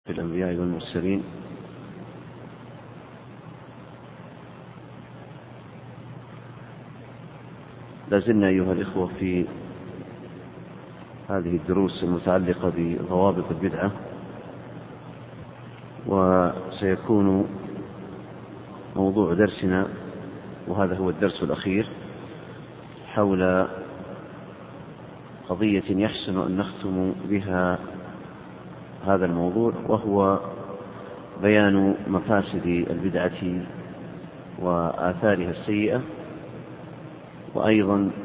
الأنبياء والمرسلين. لازلنا أيها الإخوة في هذه الدروس المتعلقة بضوابط البدعة، وسيكون موضوع درسنا، وهذا هو الدرس الأخير، حول قضية يحسن أن نختم بها هذا الموضوع، وهو بيان مفاسد البدعة وآثارها السيئة، وأيضا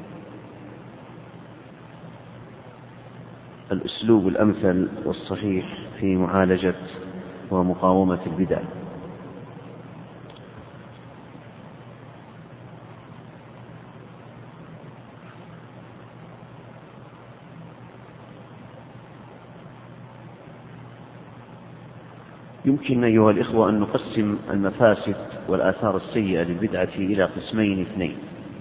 الأسلوب الأمثل والصحيح في معالجة ومقاومة البدع. يمكن أيها الإخوة أن نقسم المفاسد والآثار السيئة للبدعة إلى قسمين اثنين.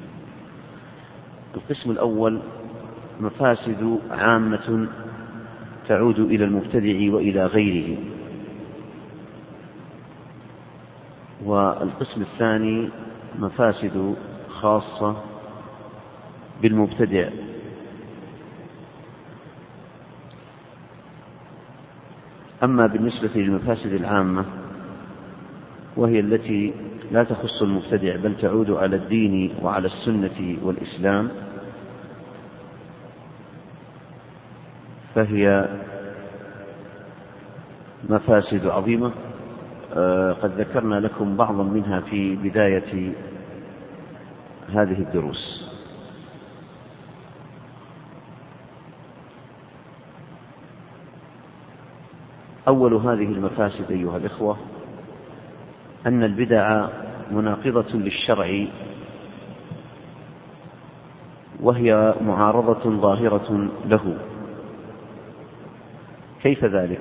القسم الأول مفاسد عامة تعود إلى المبتدع وإلى غيره، والقسم الثاني مفاسد خاصة بالمبتدع. أما بالنسبة للمفاسد العامة، وهي التي لا تخص المبتدع بل تعود على الدين وعلى السنة والإسلام، فهي مفاسد عظيمة قد ذكرنا لكم بعضا منها في بداية هذه الدروس. أول هذه المفاسد أيها الإخوة أن البدع مناقضة للشرع، وهي معارضة ظاهرة له. كيف ذلك؟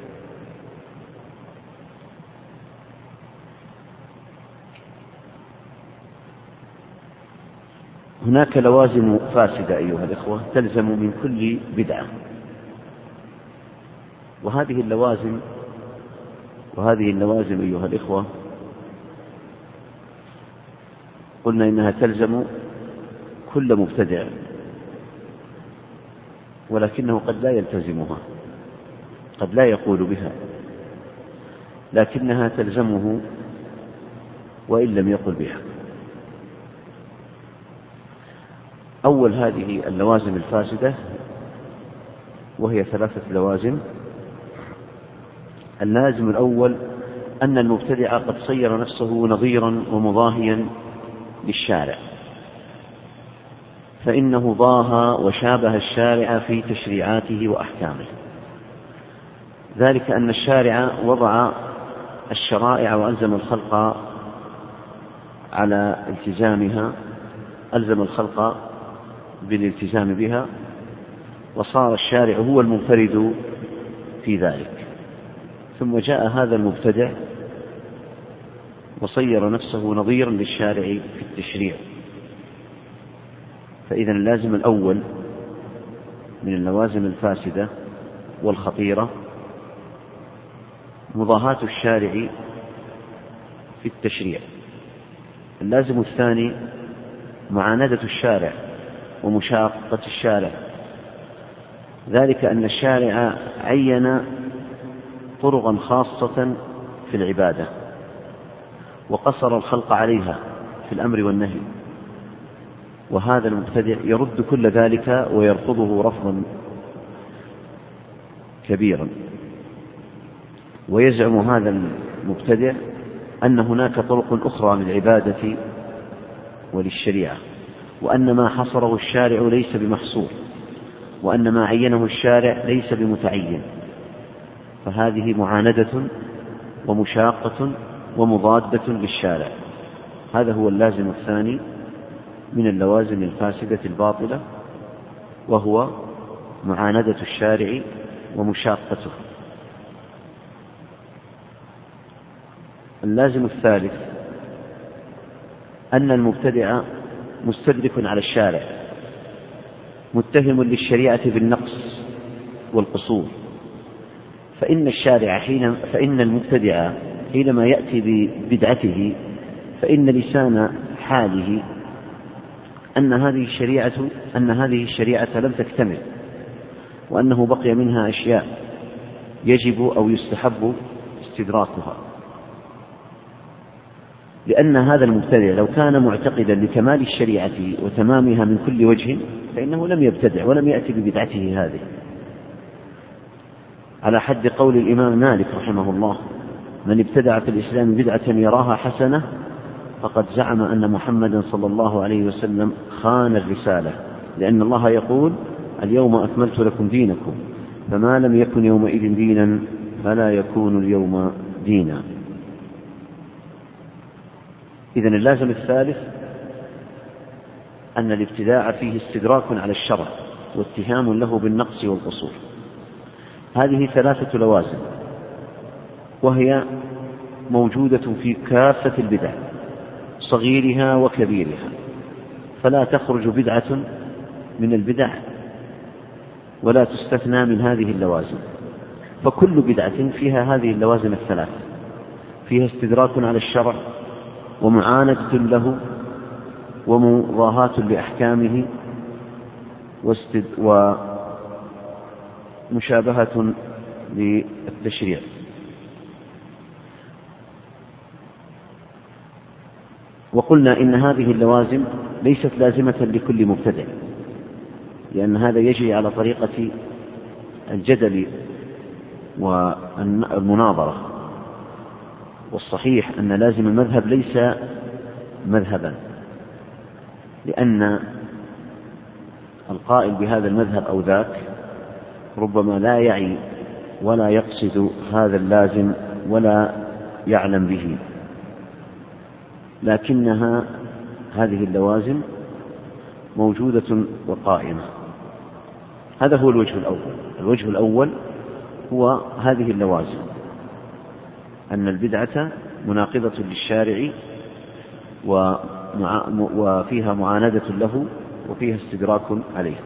هناك لوازم فاسدة أيها الإخوة تلزم من كل بدعة، وهذه اللوازم أيها الإخوة قلنا إنها تلزم كل مبتدع، ولكنه قد لا يلتزمها، قد لا يقول بها، لكنها تلزمه وإن لم يقل بها. أول هذه اللوازم الفاسدة، وهي 3 لوازم. اللازم الأول أن المبتدع قد صير نفسه نظيرا ومضاهيا للشارع، فإنه ضاهى وشابه الشارع في تشريعاته وأحكامه. ذلك أن الشارع وضع الشرائع وألزم الخلق على التزامها، ألزم الخلق بالالتزام بها، وصار الشارع هو المنفرد في ذلك. ثم جاء هذا المبتدع وصير نفسه نظيرا للشارع في التشريع. فإذا اللازم الأول من اللوازم الفاسدة والخطيرة مضاهاة الشارع في التشريع. اللازم الثاني معاندة الشارع ومشاقة الشارع، ذلك أن الشارع عين طرقا خاصة في العبادة وقصر الخلق عليها في الأمر والنهي، وهذا المبتدع يرد كل ذلك ويرفضه رفضا كبيرا. ويزعم هذا المبتدع أن هناك طرق أخرى للعبادة وللشريعة، وأن ما حصره الشارع ليس بمحصور، وأن ما عينه الشارع ليس بمتعين. فهذه معاندة ومشاقة ومضادة للشارع. هذا هو اللازم الثاني من اللوازم الفاسدة الباطلة، وهو معاندة الشارع ومشاقته. اللازم الثالث أن المبتدع مستدرك على الشارع، متهم للشريعة بالنقص والقصور، فإن المبتدع حينما يأتي ببدعته فإن لسان حاله أن هذه الشريعة لم تكتمل، وأنه بقي منها أشياء يجب أو يستحب استدراكها. لأن هذا المبتدع لو كان معتقدا لكمال الشريعة وتمامها من كل وجه فإنه لم يبتدع ولم يأتي ببدعته هذه، على حد قول الإمام مالك رحمه الله: من ابتدع في الإسلام بدعة يراها حسنة فقد زعم أن محمدا صلى الله عليه وسلم خان الرسالة، لأن الله يقول: اليوم أكملت لكم دينكم، فما لم يكن يومئذ دينا فلا يكون اليوم دينا. إذن اللازم الثالث أن الابتداع فيه استدراك على الشرع واتهام له بالنقص والقصور. هذه ثلاثة لوازم، وهي موجودة في كافة البدع صغيرها وكبيرها، فلا تخرج بدعة من البدع ولا تستثنى من هذه اللوازم، فكل بدعة فيها هذه اللوازم الثلاث: فيها استدراك على الشرع، ومعاندة له، ومضاهاة لأحكامه، ومشابهة للتشريع. وقلنا إن هذه اللوازم ليست لازمة لكل مبتدع، لأن هذا يجري على طريقة الجدل والمناظرة، والصحيح أن لازم المذهب ليس مذهبا، لأن القائل بهذا المذهب أو ذاك ربما لا يعي ولا يقصد هذا اللازم ولا يعلم به، لكنها هذه اللوازم موجودة وقائمة. هذا هو الوجه الأول. الوجه الأول هو هذه اللوازم: أن البدعة مناقضة للشارع وفيها معاندة له وفيها استدراك عليه.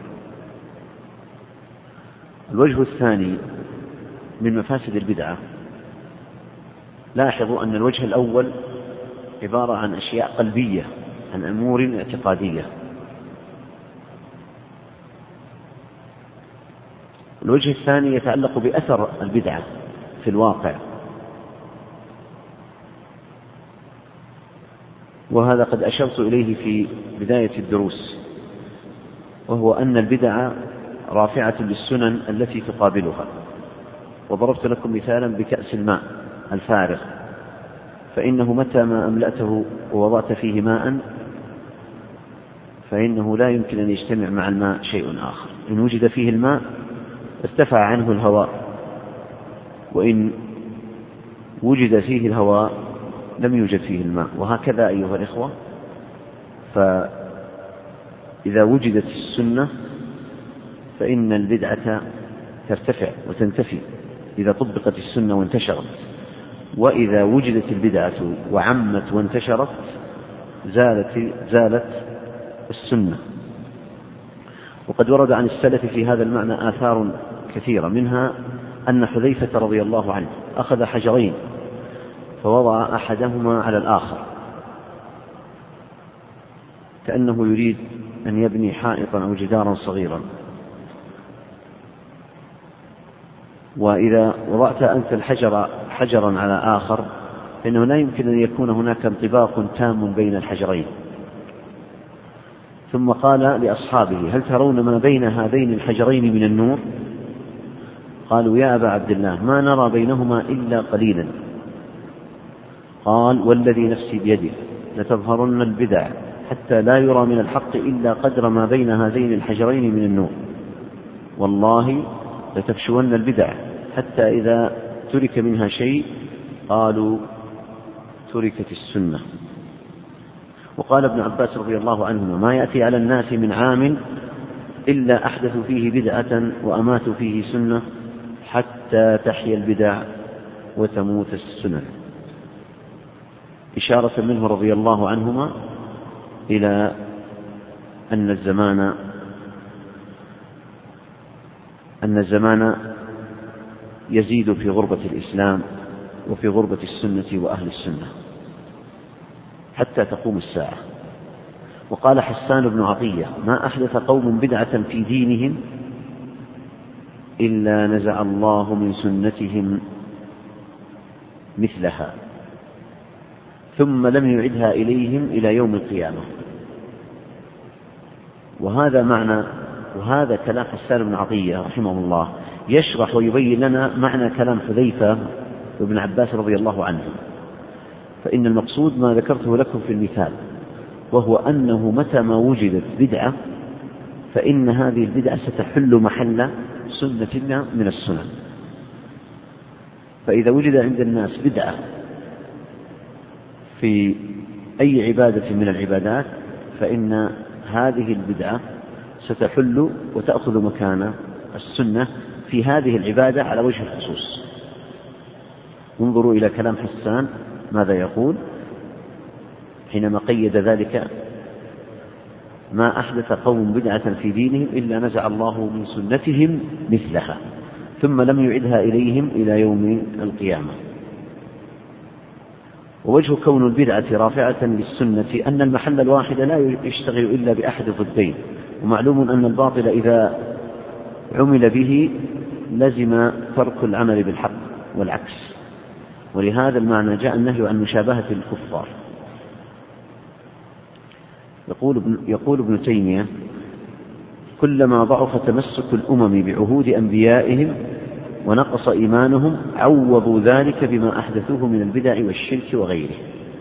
الوجه الثاني من مفاسد البدعة: لاحظوا أن الوجه الأول عبارة عن أشياء قلبية، عن أمور اعتقادية. الوجه الثاني يتعلق بأثر البدعة في الواقع، وهذا قد أشرت إليه في بداية الدروس، وهو أن البدعة رافعة للسنن التي تقابلها. وضربت لكم مثالا بكأس الماء الفارغ، فإنه متى ما أملأته ووضعت فيه ماء فإنه لا يمكن أن يجتمع مع الماء شيء آخر. إن وجد فيه الماء ارتفع عنه الهواء، وإن وجد فيه الهواء لم يوجد فيه الماء، وهكذا أيها الإخوة. فإذا وجدت السنة فإن البدعة ترتفع وتنتفي إذا طبقت السنة وانتشرت، وإذا وجدت البدعة وعمت وانتشرت زالت السنة. وقد ورد عن السلف في هذا المعنى آثار كثيرة، منها أن حذيفة رضي الله عنه أخذ حجرين فوضع أحدهما على الآخر كأنه يريد أن يبني حائطا أو جدارا صغيرا. وإذا وضعت أنت الحجر حجرا على آخر فإنه لا يمكن أن يكون هناك انطباق تام بين الحجرين. ثم قال لأصحابه: هل ترون ما بين هذين الحجرين من النور؟ قالوا: يا أبا عبد الله ما نرى بينهما إلا قليلا. قال: والذي نفسي بيده لتظهرن البدع حتى لا يرى من الحق إلا قدر ما بين هذين الحجرين من النور، والله لتفشون البدع حتى إذا ترك منها شيء قالوا تركت السنة. وقال ابن عباس رضي الله عنهما: ما يأتي على الناس من عام إلا أحدثوا فيه بدعة وأماتوا فيه سنة حتى تحيا البدع وتموت السنن، إشارة منه رضي الله عنهما إلى أن الزمان يزيد في غربة الإسلام وفي غربة السنة وأهل السنة حتى تقوم الساعة. وقال حسان بن عطية: ما أحدث قوم بدعة في دينهم إلا نزع الله من سنتهم مثلها ثم لم يعدها إليهم إلى يوم القيامة. وهذا معنى، وهذا كلام حسان بن عطية رحمه الله يشرح ويبين لنا معنى كلام حذيفة وابن عباس رضي الله عنهم. فإن المقصود ما ذكرته لكم في المثال، وهو أنه متى ما وجدت بدعة فإن هذه البدعة ستحل محل سنة من السنن. فإذا وجد عند الناس بدعة في أي عبادة من العبادات فإن هذه البدعة ستحل وتأخذ مكان السنة في هذه العبادة على وجه الخصوص. انظروا إلى كلام حسان ماذا يقول حينما قيد ذلك: ما أحدث قوم بدعة في دينهم إلا نزع الله من سنتهم مثلها ثم لم يعدها إليهم إلى يوم القيامة. ووجه كون البدعة رافعة للسنة أن المحل الواحد لا يشتغل إلا بأحد الضدين، ومعلوم أن الباطل إذا عمل به لزم ترك العمل بالحق والعكس، ولهذا المعنى جاء النهي عن مشابهة الكفار. يقول ابن تيمية: كلما ضعف تمسك الأمم بعهود أنبيائهم ونقص إيمانهم عوضوا ذلك بما أحدثوه من البدع والشرك وغيره،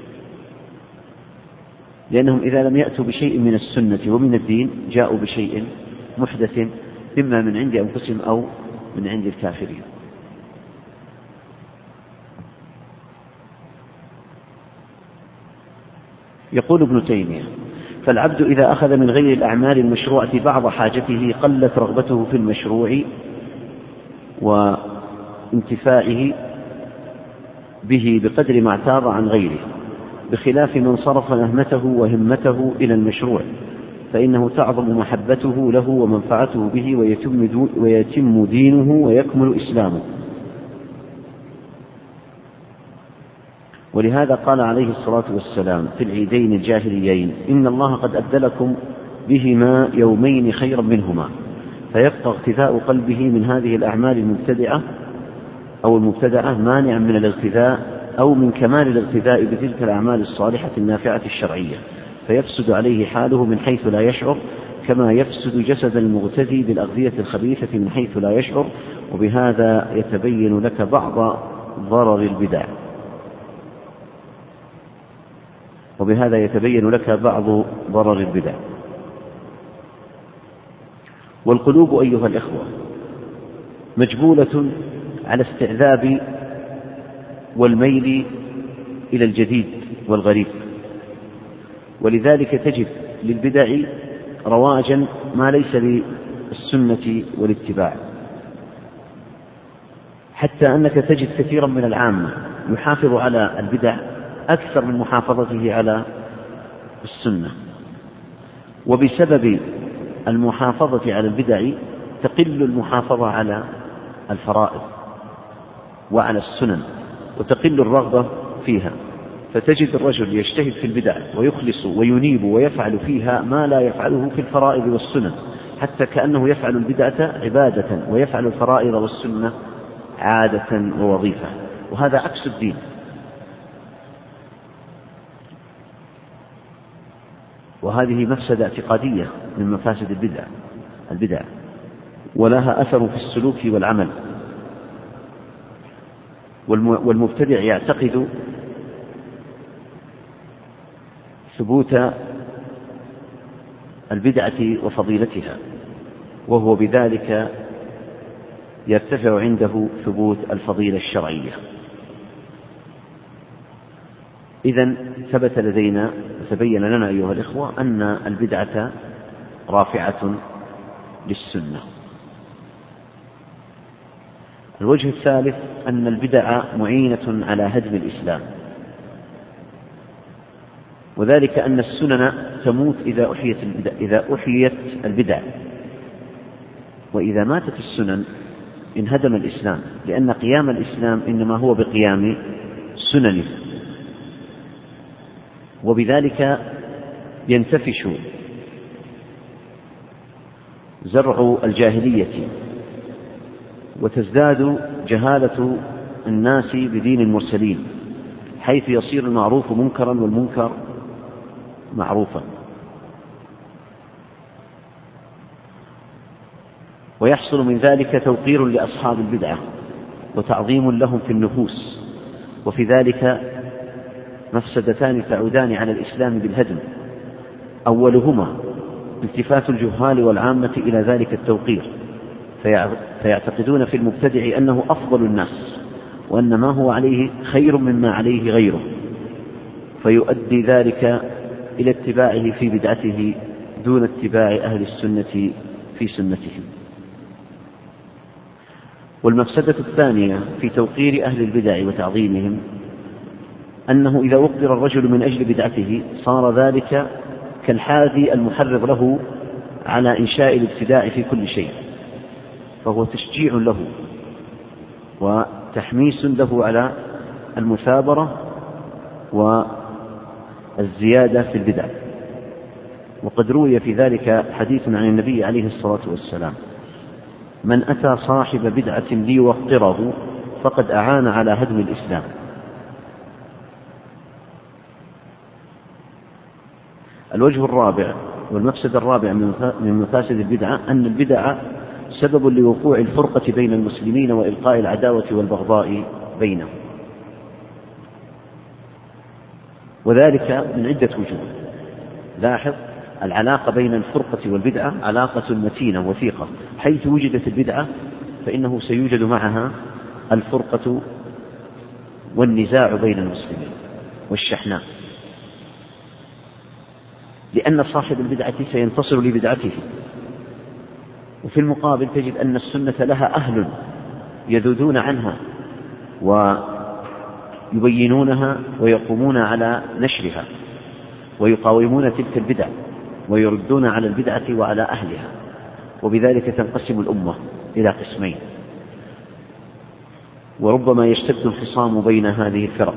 لأنهم إذا لم يأتوا بشيء من السنة ومن الدين جاءوا بشيء محدث إما من عند أنفسهم أو من عند الكافرين. يقول ابن تيمية: فالعبد إذا أخذ من غير الأعمال المشروعة بعض حاجته قلت رغبته في المشروع وانتفاعه به بقدر ما اعتاض عن غيره، بخلاف من صرف نهمته وهمته إلى المشروع فإنه تعظم محبته له ومنفعته به ويتم دينه ويكمل إسلامه. ولهذا قال عليه الصلاة والسلام في العيدين الجاهليين: إن الله قد أبدلكم بهما يومين خيرا منهما، فيبقى اغتذاء قلبه من هذه الأعمال المبتدعة أو المبتدعة مانعا من الاغتذاء أو من كمال الاغتذاء بتلك الأعمال الصالحة النافعة الشرعية، فيفسد عليه حاله من حيث لا يشعر، كما يفسد جسد المغتذي بالأغذية الخبيثة من حيث لا يشعر. وبهذا يتبين لك بعض ضرر البدع. والقلوب أيها الإخوة مجبولة على استعذاب والميل إلى الجديد والغريب، ولذلك تجد للبدع رواجا ما ليس للسنة والاتباع، حتى أنك تجد كثيرا من العامة يحافظ على البدع أكثر من محافظته على السنة. وبسبب المحافظة على البدع تقل المحافظة على الفرائض وعلى السنن وتقل الرغبة فيها، فتجد الرجل يجتهد في البدع ويخلص وينيب ويفعل فيها ما لا يفعله في الفرائض والسنن، حتى كأنه يفعل البدعة عبادة ويفعل الفرائض والسنة عادة ووظيفة، وهذا عكس الدين. وهذه مفسدة اعتقادية من مفاسد البدع، ولها أثر في السلوك والعمل. والمبتدع يعتقد ثبوت البدعة وفضيلتها، وهو بذلك يرتفع عنده ثبوت الفضيلة الشرعية. إذن ثبت لدينا وتبين لنا أيها الإخوة أن البدعة رافعة للسنة. الوجه الثالث أن البدع معينة على هدم الإسلام، وذلك أن السنن تموت إذا أحيت البدع، وإذا ماتت السنن انهدم الإسلام، لأن قيام الإسلام إنما هو بقيام سننه، وبذلك ينتفش زرع الجاهلية وتزداد جهالة الناس بدين المرسلين، حيث يصير المعروف منكرا والمنكر معروفا، ويحصل من ذلك توقير لأصحاب البدعة وتعظيم لهم في النفوس، وفي ذلك مفسدتان تعودان على الإسلام بالهدم: أولهما التفات الجهال والعامة إلى ذلك التوقير، فيعتقدون في المبتدع أنه أفضل الناس، وأن ما هو عليه خير مما عليه غيره، فيؤدي ذلك إلى اتباعه في بدعته دون اتباع أهل السنة في سنتهم. والمفسدة الثانية في توقير أهل البدع وتعظيمهم أنه إذا وقر الرجل من أجل بدعته صار ذلك كالحاذي المحرض له على إنشاء الابتداع في كل شيء، فهو تشجيع له وتحميس له على المثابرة والزيادة في البدع. وقد روي في ذلك حديث عن النبي عليه الصلاة والسلام: من أتى صاحب بدعة ليوقره فقد أعان على هدم الإسلام. الوجه الرابع والمفسد الرابع من مفاسد البدعة أن البدعة سبب لوقوع الفرقة بين المسلمين وإلقاء العداوة والبغضاء بينهم، وذلك من عدة وجوه. لاحظ العلاقة بين الفرقة والبدعة علاقة متينة وثيقة، حيث وجدت البدعة فإنه سيوجد معها الفرقة والنزاع بين المسلمين والشحناء، لأن صاحب البدعة سينتصر لبدعته، وفي المقابل تجد أن السنة لها أهل يذودون عنها ويبينونها ويقومون على نشرها ويقاومون تلك البدع ويردون على البدعة وعلى أهلها، وبذلك تنقسم الأمة إلى قسمين، وربما يشتد الخصام بين هذه الفرق،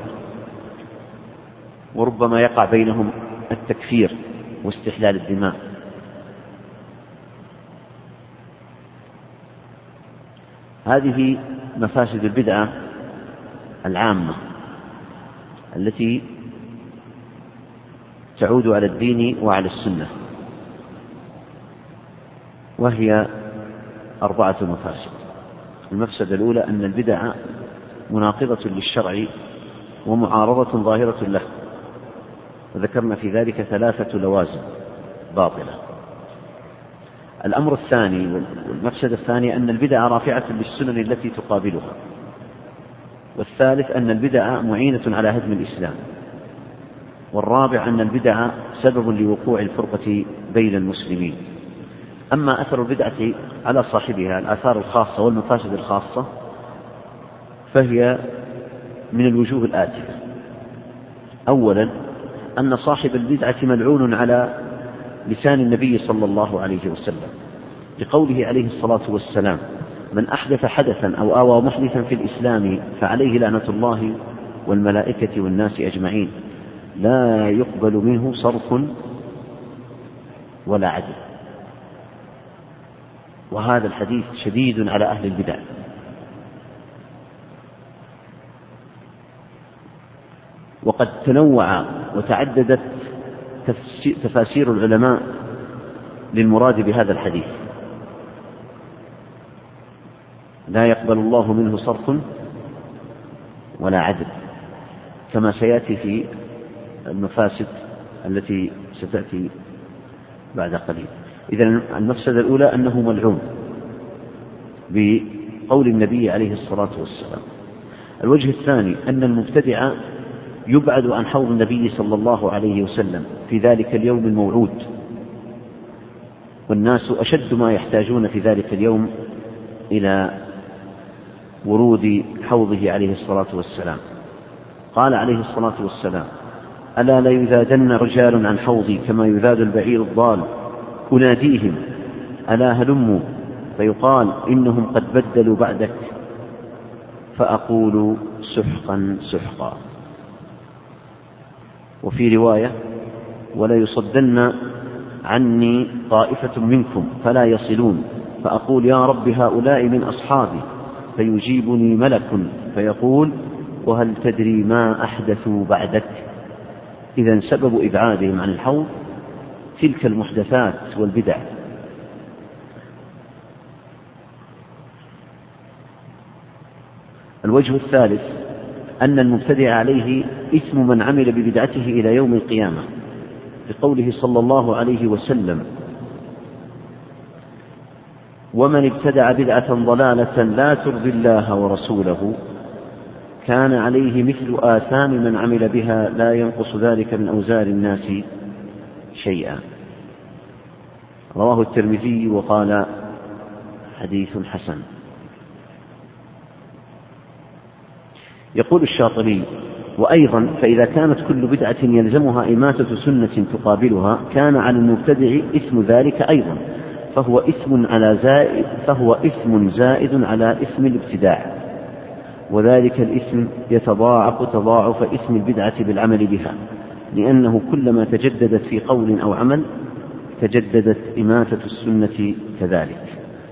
وربما يقع بينهم التكفير واستحلال الدماء. هذه مفاسد البدعة العامة التي تعود على الدين وعلى السنة، وهي 4 مفاسد. المفسدة الأولى أن البدع مناقضة للشرع ومعارضة ظاهرة له، وذكرنا في ذلك 3 لوازم باطلة. الأمر الثاني والمفسدة الثانية أن البدع رافعة للسنن التي تقابلها. والثالث أن البدع معينة على هدم الإسلام. والرابع أن البدع سبب لوقوع الفرقة بين المسلمين. أما أثر البدعة على صاحبها الآثار الخاصة والمفاسد الخاصة فهي من الوجوه الآتية: أولا أن صاحب البدعة ملعون على لسان النبي صلى الله عليه وسلم، لقوله عليه الصلاة والسلام: من أحدث حدثا أو آوى محدثا في الإسلام فعليه لعنة الله والملائكة والناس أجمعين، لا يقبل منه صرف ولا عدل. وهذا الحديث شديد على أهل البدع، وقد تنوع وتعددت تفاسير العلماء للمراد بهذا الحديث: لا يقبل الله منه صرف ولا عدل، كما سيأتي في المفاسد التي ستأتي بعد قليل. إذن المفسدة الأولى أنه ملعون بقول النبي عليه الصلاة والسلام. الوجه الثاني أن المبتدع يبعد عن حوض النبي صلى الله عليه وسلم في ذلك اليوم الموعود، والناس أشد ما يحتاجون في ذلك اليوم إلى ورود حوضه عليه الصلاة والسلام. قال عليه الصلاة والسلام: ألا ليذادن رجال عن حوضي كما يذاد البعير الضال، أناديهم ألا هلموا فيقال إنهم قد بدلوا بعدك، فأقول سحقا سحقا. وفي رواية: ولا يصدن عني طائفة منكم فلا يصلون، فأقول يا رب هؤلاء من أصحابي، فيجيبني ملك فيقول: وهل تدري ما أحدثوا بعدك؟ إذن سبب إبعادهم عن الحوض تلك المحدثات والبدع. الوجه الثالث أن المبتدع عليه إثم من عمل ببدعته إلى يوم القيامة، لقوله صلى الله عليه وسلم: ومن ابتدع بدعة ضلالة لا ترضي الله ورسوله كان عليه مثل آثام من عمل بها لا ينقص ذلك من أوزار الناس شيئا. رواه الترمذي وقال: حديث حسن. يقول الشاطبي: وأيضا فإذا كانت كل بدعة يلزمها إماتة سنة تقابلها كان على المبتدع إثم ذلك أيضا، فهو إثم زائد على إثم الابتداع، وذلك الإثم يتضاعف تضاعف إثم البدعة بالعمل بها، لأنه كلما تجددت في قول أو عمل تجددت إماتة السنة كذلك.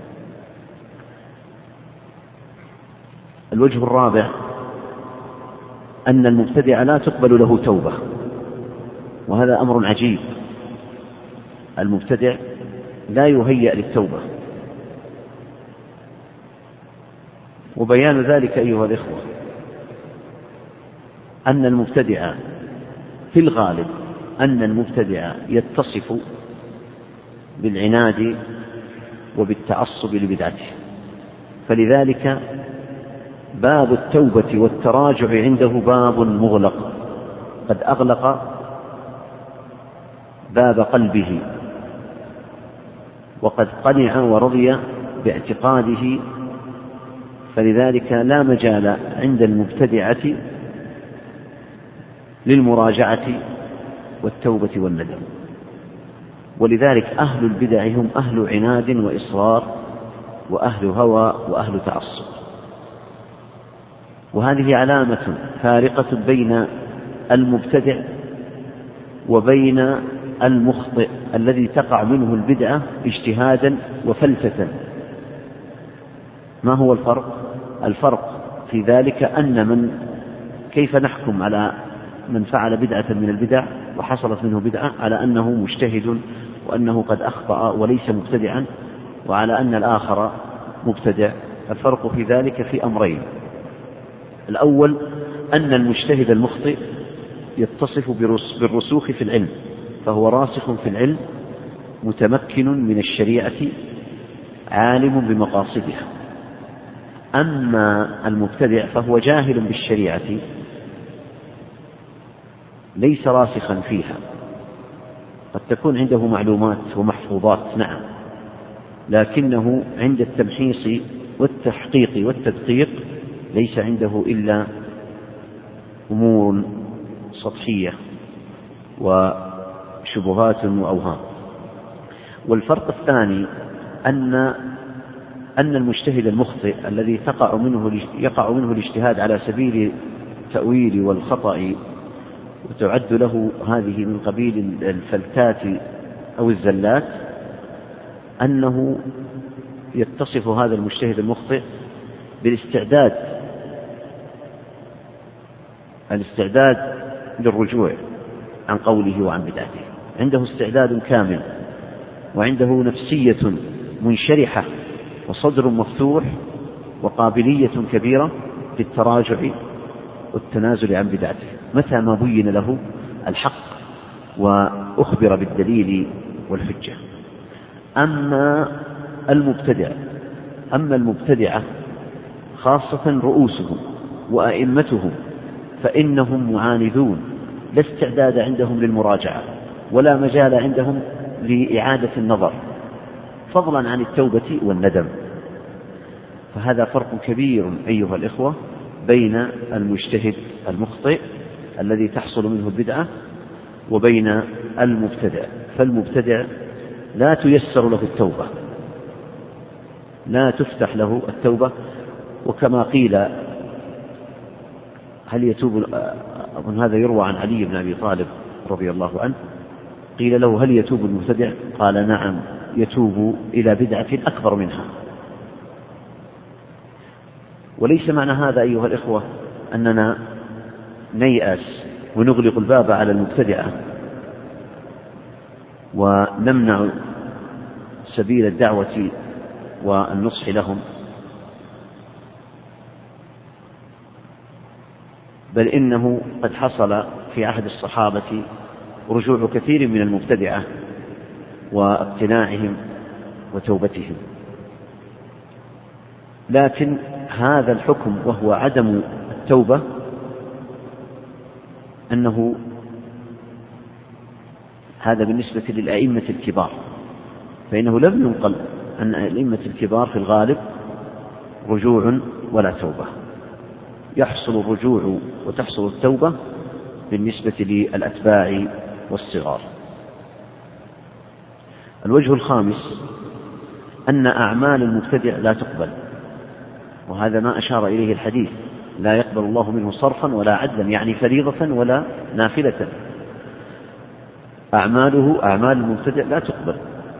الوجه الرابع أن المبتدع لا تقبل له توبة، وهذا أمر عجيب. المبتدع لا يهيأ للتوبة، وبيان ذلك أيها الإخوة أن المبتدع في الغالب يتصف بالعناد وبالتعصب لبدعته، فلذلك باب التوبة والتراجع عنده باب مغلق، قد أغلق باب قلبه وقد قنع ورضي باعتقاده، فلذلك لا مجال عند المبتدعة للمراجعة والتوبة والندم. ولذلك أهل البدع هم أهل عناد وإصرار وأهل هوى وأهل تعصب، وهذه علامة فارقة بين المبتدع وبين المخطئ الذي تقع منه البدعة اجتهادا وفلتة. ما هو الفرق؟ الفرق في ذلك أن كيف نحكم على من فعل بدعة من البدع وحصلت منه بدعة على أنه مجتهد وأنه قد أخطأ وليس مبتدعا، وعلى أن الآخر مبتدع؟ الفرق في ذلك في أمرين: الأول أن المجتهد المخطئ يتصف بالرسوخ في العلم، فهو راسخ في العلم متمكن من الشريعة عالم بمقاصدها. أما المبتدع فهو جاهل بالشريعة ليس راسخا فيها، قد تكون عنده معلومات ومحفوظات نعم، لكنه عند التمحيص والتحقيق والتدقيق ليس عنده إلا أمور سطحية وشبهات وأوهام. والفرق الثاني أن المجتهد المخطئ الذي يقع منه الاجتهاد على سبيل التأويل والخطأ وتعد له هذه من قبيل الفلتات أو الزلات، أنه يتصف هذا المجتهد المخطئ بالاستعداد للرجوع عن قوله وعن بدعته، عنده استعداد كامل وعنده نفسية منشرحة وصدر مفتوح وقابلية كبيرة للتراجع والتنازل عن بدعته متى ما بين له الحق وأخبر بالدليل والحجة. أما المبتدعة خاصة رؤوسهم وأئمتهم فإنهم معاندون، لا استعداد عندهم للمراجعة ولا مجال عندهم لإعادة النظر، فضلا عن التوبة والندم. فهذا فرق كبير أيها الإخوة بين المجتهد المخطئ الذي تحصل منه البدعة وبين المبتدع. فالمبتدع لا تيسر له التوبة لا تفتح له التوبة. وكما قيل هل يتوب، أظن هذا يروى عن علي بن أبي طالب رضي الله عنه، قيل له هل يتوب المبتدع؟ قال نعم، يتوب إلى بدعة أكبر منها. وليس معنى هذا أيها الإخوة أننا نيأس ونغلق الباب على المبتدعة ونمنع سبيل الدعوة والنصح لهم، بل إنه قد حصل في عهد الصحابة رجوع كثير من المبتدعة واقتناعهم وتوبتهم. لكن هذا الحكم وهو عدم التوبة أنه هذا بالنسبة للأئمة الكبار، فإنه لم ينقل أن الأئمة الكبار في الغالب رجوع ولا توبة. يحصل الرجوع وتحصل التوبة بالنسبة للأتباع والصغار. الوجه الخامس أن أعمال المبتدع لا تقبل، وهذا ما أشار إليه الحديث: لا يقبل الله منه صرفا ولا عدلا، يعني فريضة ولا نافلة. أعمال المبتدع لا تقبل.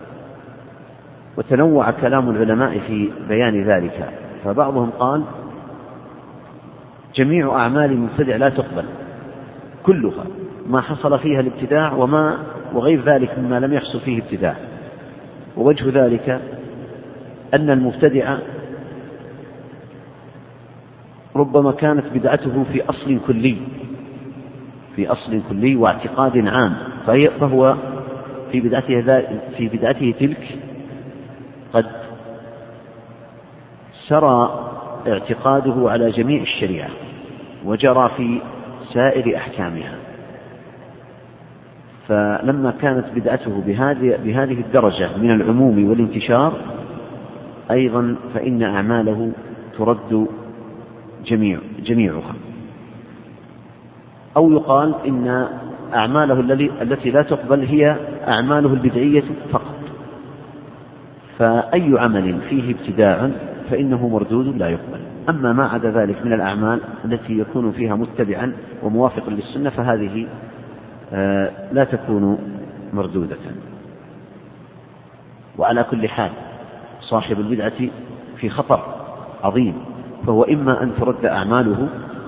وتنوع كلام العلماء في بيان ذلك، فبعضهم قال جميع أعمال المبتدع لا تقبل كلها، ما حصل فيها الابتداع وغير ذلك مما لم يحصل فيه ابتداع. ووجه ذلك أن المبتدع ربما كانت بدعته في أصل كلي واعتقاد عام، فهو في بدعته تلك قد سرى اعتقاده على جميع الشريعة وجرى في سائر أحكامها. فلما كانت بدعته بهذه الدرجة من العموم والانتشار أيضا فإن أعماله ترد جميعها. أو يقال إن أعماله التي لا تقبل هي أعماله البدعية فقط، فأي عمل فيه ابتداع فإنه مردود لا يقبل. أما ما عدا ذلك من الأعمال التي يكون فيها متبعا وموافقا للسنة فهذه لا تكون مردودة. وعلى كل حال صاحب البدعة في خطر عظيم، فهو إما أن ترد أعماله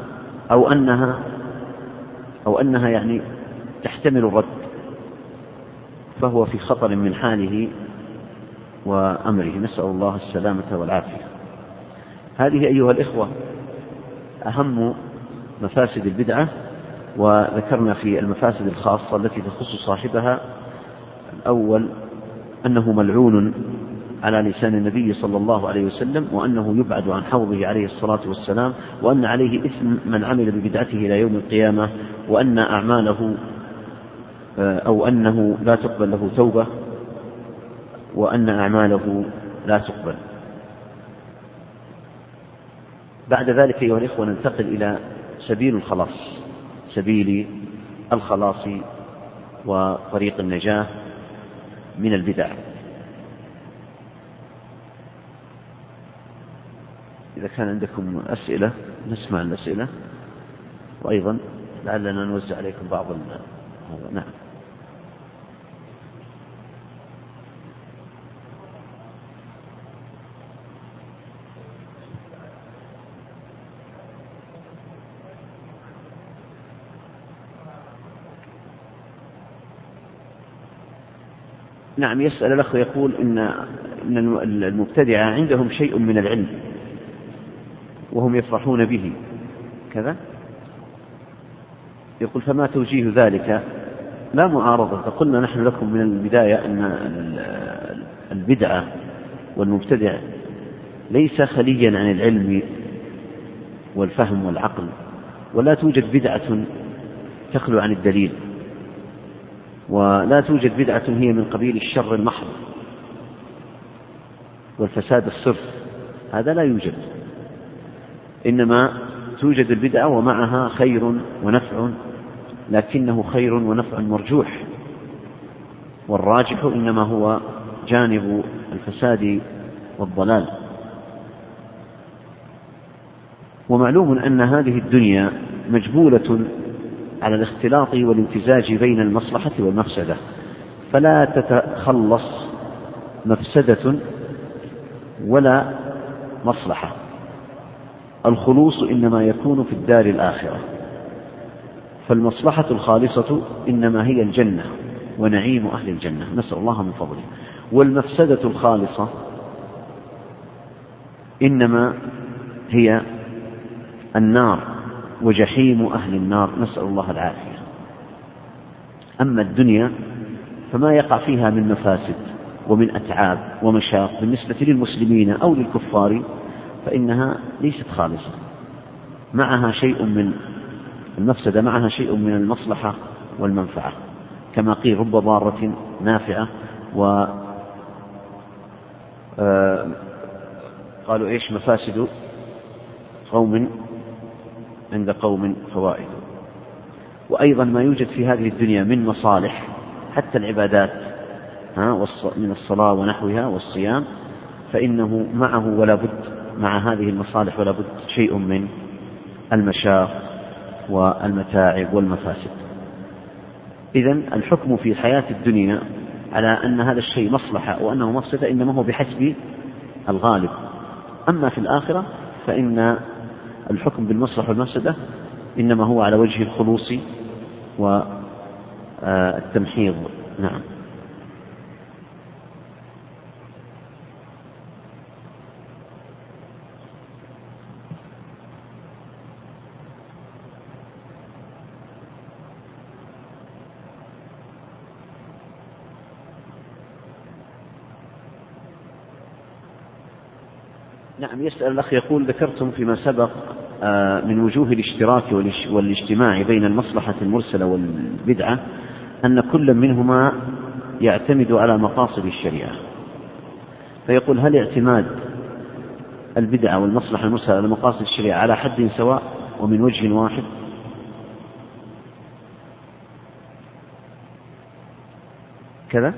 أو أنها يعني تحتمل الرد، فهو في خطر من حاله وأمره، نسأل الله السلامة والعافية. هذه أيها الإخوة أهم مفاسد البدعة، وذكرنا في المفاسد الخاصة التي تخص صاحبها: الأول أنه ملعون على لسان النبي صلى الله عليه وسلم، وأنه يبعد عن حوضه عليه الصلاة والسلام، وأن عليه إثم من عمل ببدعته إلى يوم القيامة، وأن أعماله أو أنه لا تقبل له توبة، وأن أعماله لا تقبل. بعد ذلك أيها الإخوة ننتقل إلى سبيل الخلاص وطريق النجاة من البدع. إذا كان عندكم أسئلة نسمع الأسئلة، وأيضا لعلنا نوزع عليكم بعض نعم. نعم، يسأل الأخ يقول إن المبتدعة عندهم شيء من العلم وهم يفرحون به كذا، يقول فما توجيه ذلك؟ لا معارضة. قلنا نحن لكم من البداية أن البدعة والمبتدع ليس خليا عن العلم والفهم والعقل، ولا توجد بدعة تخلو عن الدليل، ولا توجد بدعة هي من قبيل الشر المحض والفساد الصرف، هذا لا يوجد. إنما توجد البدعة ومعها خير ونفع، لكنه خير ونفع مرجوح، والراجح إنما هو جانب الفساد والضلال. ومعلوم أن هذه الدنيا مجبولة على الاختلاط والامتزاج بين المصلحة والمفسدة، فلا تتخلص مفسدة ولا مصلحة. الخلوص إنما يكون في الدار الآخرة، فالمصلحة الخالصة إنما هي الجنة ونعيم أهل الجنة، نسأل الله من فضله. والمفسدة الخالصة إنما هي النار وجحيم أهل النار، نسأل الله العافية. أما الدنيا فما يقع فيها من مفاسد ومن أتعاب ومشاق بالنسبة للمسلمين أو للكفار فإنها ليست خالصة، معها شيء من المفسدة، معها شيء من المصلحة والمنفعة، كما قيل رب ضارة نافعة. قالوا إيش مفاسد قوم عند قوم فوائد. وأيضا ما يوجد في هذه الدنيا من مصالح حتى العبادات من الصلاة ونحوها والصيام، فإنه معه ولا بد، مع هذه المصالح ولا بد شيء من المشاق والمتاعب والمفاسد. إذن الحكم في الحياة الدنيا على أن هذا الشيء مصلحة وأنه مفسدة إنما هو بحسب الغالب. أما في الآخرة فإن الحكم بالمصلحة والمفسدة إنما هو على وجه الخلوص والتمحيض. نعم. نعم. يسأل الأخ يقول: ذكرتم فيما سبق من وجوه الاشتراك والاجتماع بين المصلحة المرسلة والبدعة أن كل منهما يعتمد على مقاصد الشريعة، فيقول: هل اعتماد البدعة والمصلحة المرسلة على مقاصد الشريعة على حد سواء ومن وجه واحد؟ كذا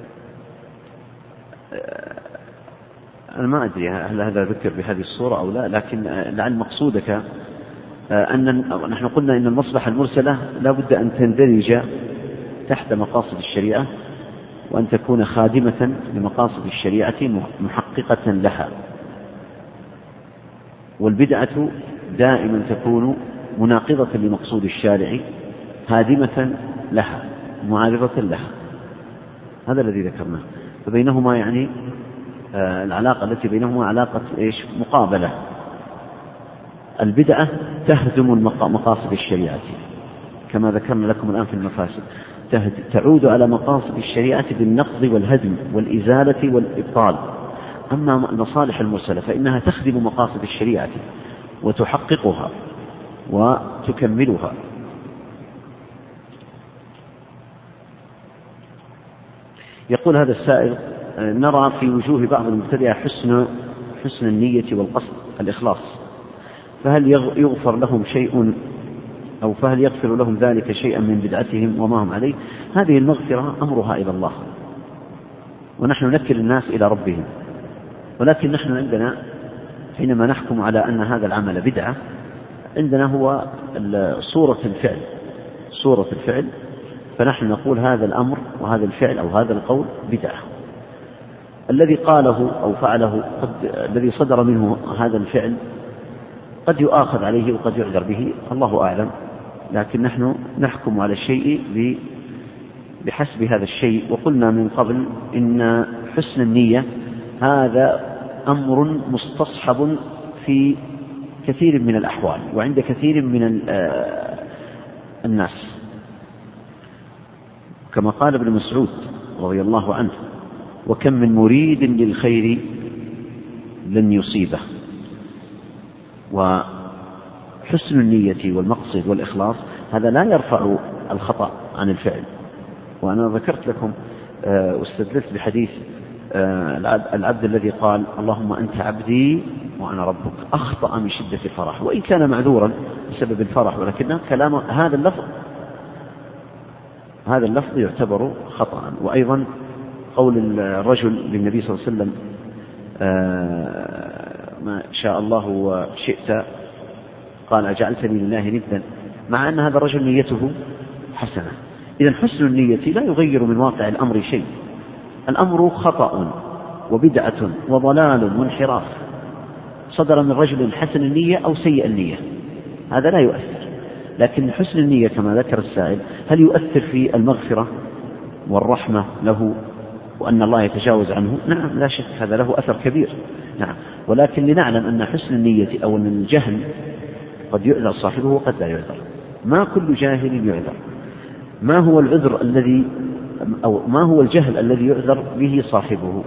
أنا ما أدري هل هذا ذكر بهذه الصورة أو لا، لكن لعل مقصودك أن نحن قلنا إن المصلحة المرسلة لا بد أن تندرج تحت مقاصد الشريعة وأن تكون خادمة لمقاصد الشريعة محققة لها، والبدعة دائما تكون مناقضة لمقصود الشارع هادمة لها معارضة لها. هذا الذي ذكرناه. فبينهما يعني العلاقة التي بينهما علاقة إيش؟ مقابلة. البدعة تهدم مقاصد الشريعة كما ذكرنا لكم الآن في المفاسد، تعود على مقاصد الشريعة بالنقض والهدم والإزالة والإبطال. أما المصالح المرسلة فإنها تخدم مقاصد الشريعة وتحققها وتكملها. يقول هذا السائل: نرى في وجوه بعض المبتدعة حسن النية والقصد الإخلاص، فهل يغفر لهم شيء أو فهل يغفر لهم ذلك شيئا من بدعتهم وما هم عليه؟ هذه المغفرة أمرها إلى الله، ونحن نكل الناس إلى ربهم، ولكن نحن عندنا حينما نحكم على أن هذا العمل بدعة عندنا هو صورة الفعل، فنحن نقول هذا الأمر وهذا الفعل أو هذا القول بدعة. الذي قاله أو فعله الذي صدر منه هذا الفعل قد يؤاخذ عليه وقد يعذر به، الله أعلم، لكن نحن نحكم على الشيء بحسب هذا الشيء. وقلنا من قبل إن حسن النية هذا أمر مستصحب في كثير من الأحوال وعند كثير من الناس، كما قال ابن مسعود رضي الله عنه: وكم من مريد للخير لن يصيبه. وحسن النية والمقصد والإخلاص هذا لا يرفع الخطأ عن الفعل. وأنا ذكرت لكم واستدلت بحديث العبد الذي قال: اللهم أنت عبدي وأنا ربك، أخطأ من شدة الفرح وإن كان معذورا بسبب الفرح، ولكن كلام هذا اللفظ يعتبر خطأ. وأيضا قول الرجل للنبي صلى الله عليه وسلم: ما شاء الله وشئت قال أجعلتني لله ندا، مع أن هذا الرجل نيته حسنة. إذن حسن النية لا يغير من واقع الأمر شيء. الأمر خطأ وبدعة وضلال وانحراف صدر من رجل حسن النية أو سيء النية، هذا لا يؤثر. لكن حسن النية كما ذكر السائل هل يؤثر في المغفرة والرحمة له وأن الله يتجاوز عنه؟ نعم لا شك، هذا له أثر كبير. نعم، ولكن لنعلم أن حسن النية أو أن الجهل قد يعذر صاحبه وقد لا يعذر. ما كل جاهل يعذر. ما هو العذر الذي أو ما هو الجهل الذي يعذر به صاحبه؟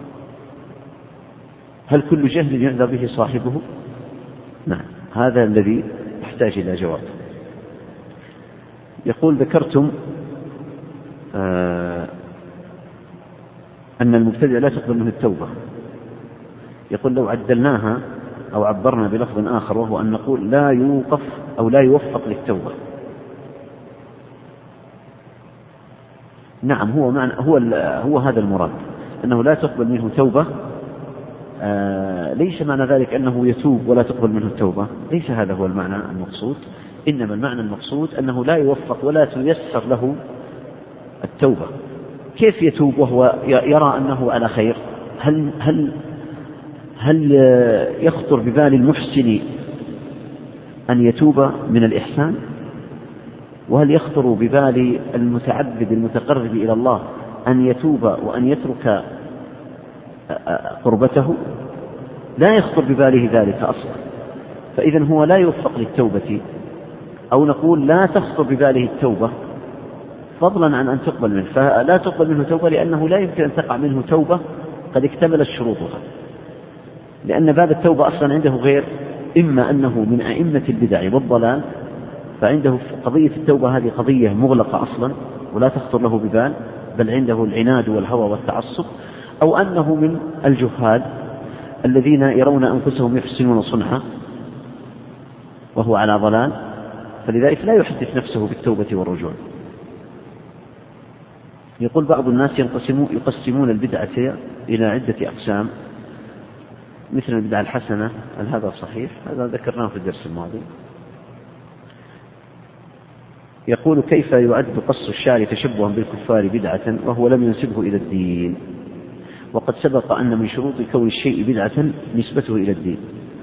هل كل جهل يعذر به صاحبه؟ نعم، هذا الذي يحتاج إلى جواب. يقول ذكرتم أن المبتدع لا تقبل منه التوبة. يقول لو عدلناها أو عبرنا بلفظ آخر وهو أن نقول لا يوقف أو لا يوفق للتوبة. نعم، هو هذا المراد، أنه لا تقبل منه توبة. ليس معنى ذلك أنه يتوب ولا تقبل منه التوبة، ليس هذا هو المعنى المقصود. إنما المعنى المقصود أنه لا يوفق ولا تيسر له التوبة. كيف يتوب وهو يرى أنه على خير؟ هل يخطر ببال المحسن أن يتوب من الإحسان؟ وهل يخطر ببال المتعبد المتقرب إلى الله أن يتوب وأن يترك قربته؟ لا يخطر بباله ذلك أصلا. فإذن هو لا يوفق للتوبة، أو نقول لا تخطر بباله التوبة فضلا عن أن تقبل منه. فلا تقبل منه توبة لأنه لا يمكن أن تقع منه توبة قد اكتملت شروطها، لأن باب التوبة أصلا عنده غير، إما أنه من أئمة البدع والضلال فعنده قضية التوبة هذه قضية مغلقة أصلا ولا تخطر له ببال، بل عنده العناد والهوى والتعصب، أو أنه من الجهال الذين يرون أنفسهم يحسنون صنعا وهو على ضلال، فلذلك لا يحدث نفسه بالتوبة والرجوع. يقول بعض الناس يقسمون البدعة إلى عدة أقسام مثل البدعة الحسنة. هل هذا صحيح؟ هذا ذكرناه في الدرس الماضي. يقول كيف يعد قص الشعر تشبها بالكفار بدعة وهو لم ينسبه إلى الدين؟ وقد سبق أن من شروط كون الشيء بدعة نسبته إلى الدين.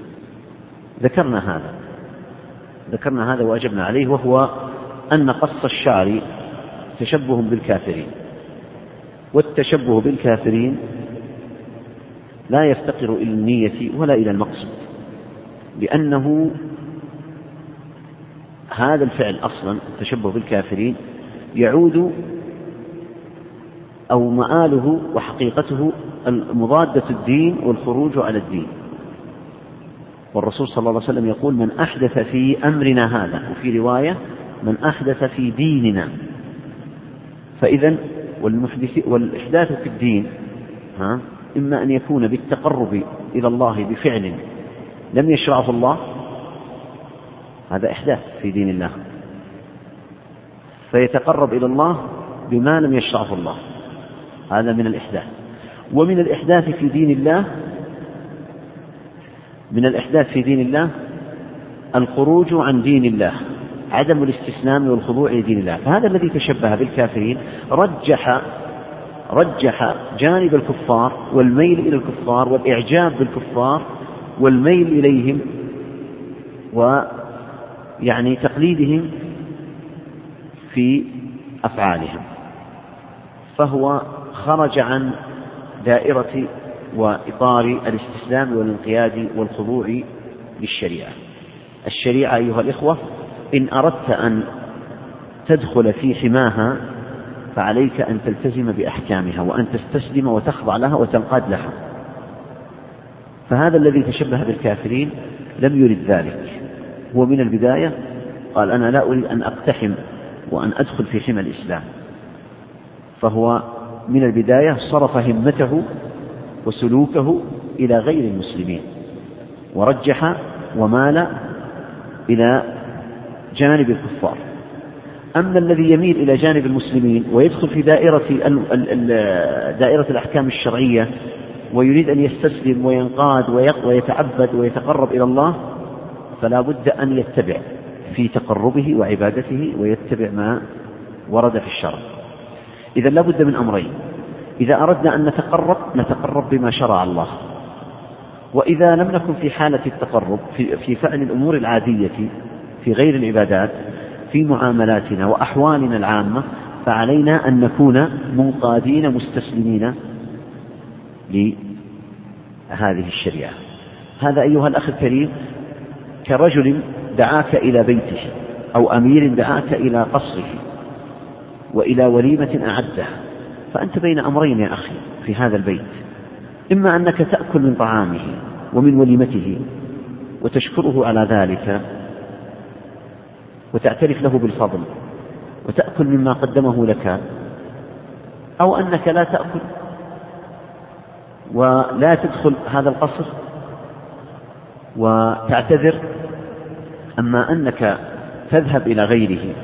ذكرنا هذا وأجبنا عليه، وهو أن قص الشعر تشبه بالكافرين، والتشبه بالكافرين لا يفتقر إلى النية ولا إلى المقصد، لأنه هذا الفعل أصلا التشبه بالكافرين يعود أو مآله وحقيقته مضادة الدين والخروج على الدين. والرسول صلى الله عليه وسلم يقول من أحدث في أمرنا هذا، وفي رواية من أحدث في ديننا. فإذن والإحداث في الدين إما أن يكون بالتقرب إلى الله بفعل لم يشرعه الله، هذا إحداث في دين الله، فيتقرب إلى الله بما لم يشرعه الله، هذا من الإحداث. ومن الإحداث في دين الله الخروج عن دين الله، عدم الاستسلام والخضوع لدين الله. فهذا الذي تشبه بالكافرين رجح جانب الكفار والميل إلى الكفار والإعجاب بالكفار والميل إليهم ويعني تقليدهم في أفعالهم، فهو خرج عن دائرة وإطار الاستسلام والانقياد والخضوع للشريعة. الشريعة أيها الإخوة إن أردت أن تدخل في حماها فعليك أن تلتزم بأحكامها وأن تستسلم وتخضع لها وتنقاد لها. فهذا الذي تشبه بالكافرين لم يرد ذلك، هو من البداية قال أنا لا أريد أن أقتحم وأن أدخل في حمى الإسلام، فهو من البداية صرف همته وسلوكه إلى غير المسلمين، ورجح ومال إلى جانب الكفار. أما الذي يميل إلى جانب المسلمين ويدخل في دائرة الأحكام الشرعية ويريد أن يستسلم وينقاد ويتعبد ويتقرب إلى الله، فلا بد أن يتبع في تقربه وعبادته ويتبع ما ورد في الشرع. إذا لا بد من أمرين: إذا أردنا أن نتقرب بما شرع الله، وإذا لم نكن في حالة التقرب في فعل الأمور العادية في غير العبادات في معاملاتنا وأحوالنا العامة، فعلينا أن نكون منقادين مستسلمين لهذه الشريعة. هذا أيها الأخ الكريم كرجل دعاك إلى بيته، أو أمير دعاك إلى قصره وإلى وليمة أعدها، فأنت بين أمرين يا أخي في هذا البيت: إما أنك تأكل من طعامه ومن وليمته وتشكره على ذلك وتعترف له بالفضل وتأكل مما قدمه لك، أو أنك لا تأكل ولا تدخل هذا القصر وتعتذر، أما أنك تذهب إلى غيره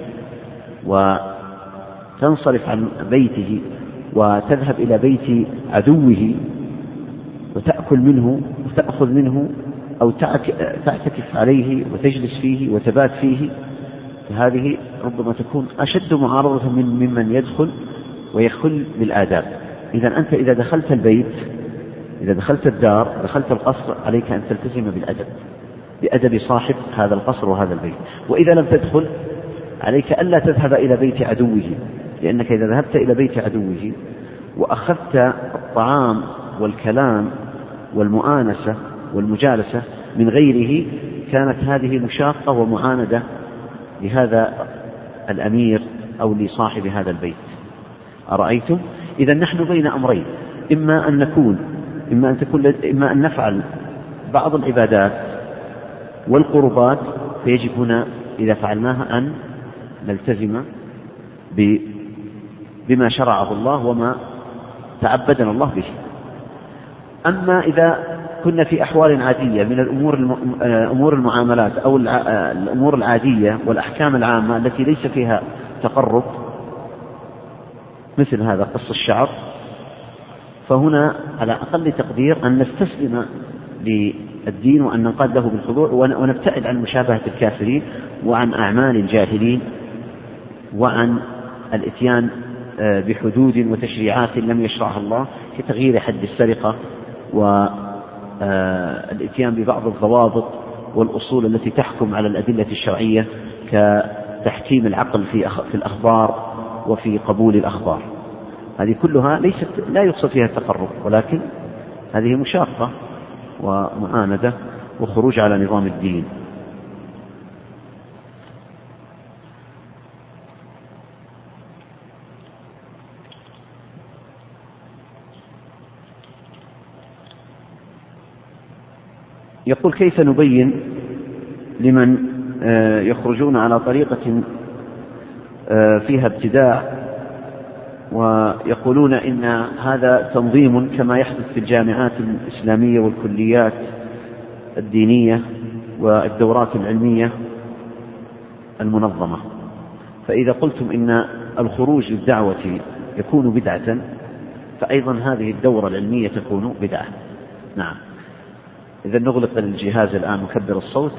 وتنصرف عن بيته وتذهب إلى بيت عدوه وتأكل منه وتأخذ منه، أو تعتكف عليه وتجلس فيه وتبات فيه، فهذه ربما تكون أشد معارضة ممن يدخل ويخل بالآداب. إذا أنت إذا دخلت البيت، إذا دخلت الدار، دخلت القصر، عليك أن تلتزم بالأدب، بأدب صاحب هذا القصر وهذا البيت. وإذا لم تدخل عليك ألا تذهب إلى بيت عدوه، لأنك إذا ذهبت إلى بيت عدوه وأخذت الطعام والكلام والمؤانسة والمجالسة من غيره، كانت هذه مشاقة ومعاندة لهذا الأمير أو لصاحب هذا البيت. أرأيتم؟ إذا نحن بين أمرين: إما أن نفعل بعض العبادات والقربات، فيجب هنا إذا فعلناها أن نلتزم بما شرعه الله وما تعبدنا الله به. أما إذا كنا في أحوال عادية من أمور المعاملات أو الأمور العادية والأحكام العامة التي ليس فيها تقرب، مثل هذا قص الشعر، فهنا على أقل تقدير أن نستسلم للدين وأن ننقاد له بالخضوع ونبتعد عن مشابهة الكافرين وعن أعمال الجاهلين وعن الإتيان بحدود وتشريعات لم يشرعها الله، كتغيير حد السرقة والإتيان ببعض الضوابط والأصول التي تحكم على الأدلة الشرعية، كتحكيم العقل في الأخبار وفي قبول الأخبار. هذه كلها لا يقصد فيها التقرب، ولكن هذه مشاقة ومعاندة وخروج على نظام الدين. يقول: كيف نبين لمن يخرجون على طريقة فيها ابتداع ويقولون إن هذا تنظيم كما يحدث في الجامعات الإسلامية والكليات الدينية والدورات العلمية المنظمة؟ فإذا قلتم إن الخروج للدعوة يكون بدعة، فأيضا هذه الدورة العلمية تكون بدعة. نعم. إذا نغلق الجهاز الآن، نكبر الصوت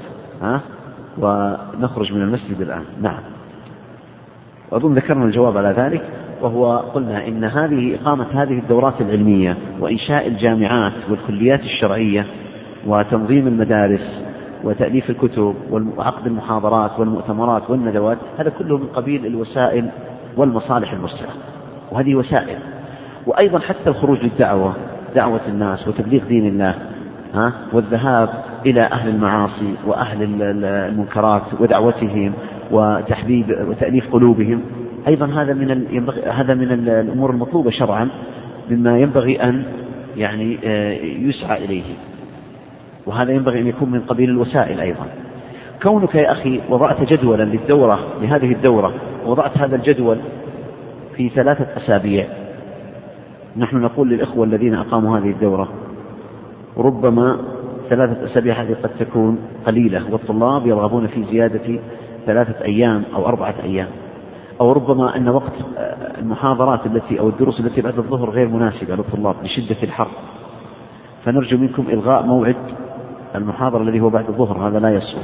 ونخرج من المسجد الآن. نعم. وأظن ذكرنا الجواب على ذلك، وهو قلنا إن إقامة هذه الدورات العلمية وإنشاء الجامعات والكليات الشرعية وتنظيم المدارس وتأليف الكتب وعقد المحاضرات والمؤتمرات والندوات، هذا كله من قبيل الوسائل والمصالح المرسلة، وهذه وسائل. وأيضا حتى الخروج للدعوة، دعوة الناس وتبليغ دين الله، والذهاب إلى أهل المعاصي وأهل المنكرات ودعوتهم وتحبيب وتأليف قلوبهم، أيضا هذا من الأمور المطلوبة شرعا، مما ينبغي أن يسعى إليه، وهذا ينبغي أن يكون من قبيل الوسائل أيضا. كونك يا أخي وضعت جدولا لهذه الدورة، وضعت هذا الجدول في 3 أسابيع، نحن نقول للإخوة الذين أقاموا هذه الدورة ربما 3 أسابيع هذه قد تكون قليلة، والطلاب يرغبون في زيادة 3 أيام أو 4 أيام، أو ربما أن وقت المحاضرات أو الدروس التي بعد الظهر غير مناسبة للطلاب لشدة الحر، فنرجو منكم إلغاء موعد المحاضرة الذي هو بعد الظهر، هذا لا يصلح.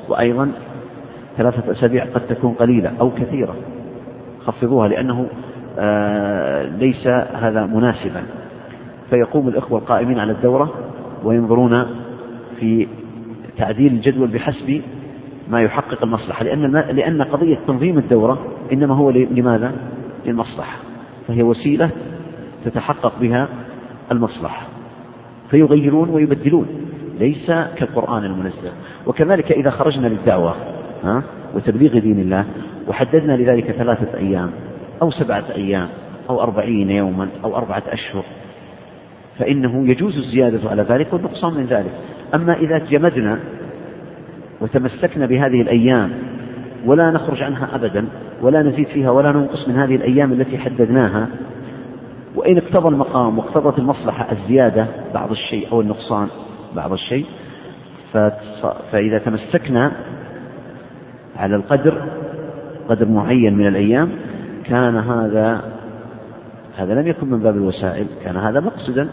وأيضا 3 أسابيع قد تكون قليلة أو كثيرة، خفضوها لأنه ليس هذا مناسبا. فيقوم الإخوة القائمين على الدورة وينظرون في تعديل الجدول بحسب ما يحقق المصلحة، لأن قضية تنظيم الدورة إنما هو لماذا؟ للمصلحة، فهي وسيلة تتحقق بها المصلحة، فيغيرون ويبدلون، ليس كالقرآن المنزل. وكذلك إذا خرجنا للدعوة وتبليغ دين الله وحددنا لذلك 3 أيام أو 7 أيام أو 40 يوما أو 4 أشهر، فإنه يجوز الزيادة على ذلك والنقصان من ذلك. أما إذا جمدنا وتمسكنا بهذه الأيام ولا نخرج عنها أبدا ولا نزيد فيها ولا ننقص من هذه الأيام التي حددناها، وإن اقتضى المقام واقتضت المصلحة الزيادة بعض الشيء أو النقصان بعض الشيء، فإذا تمسكنا على قدر معين من الأيام كان هذا لم يكن من باب الوسائل، كان هذا مقصدا.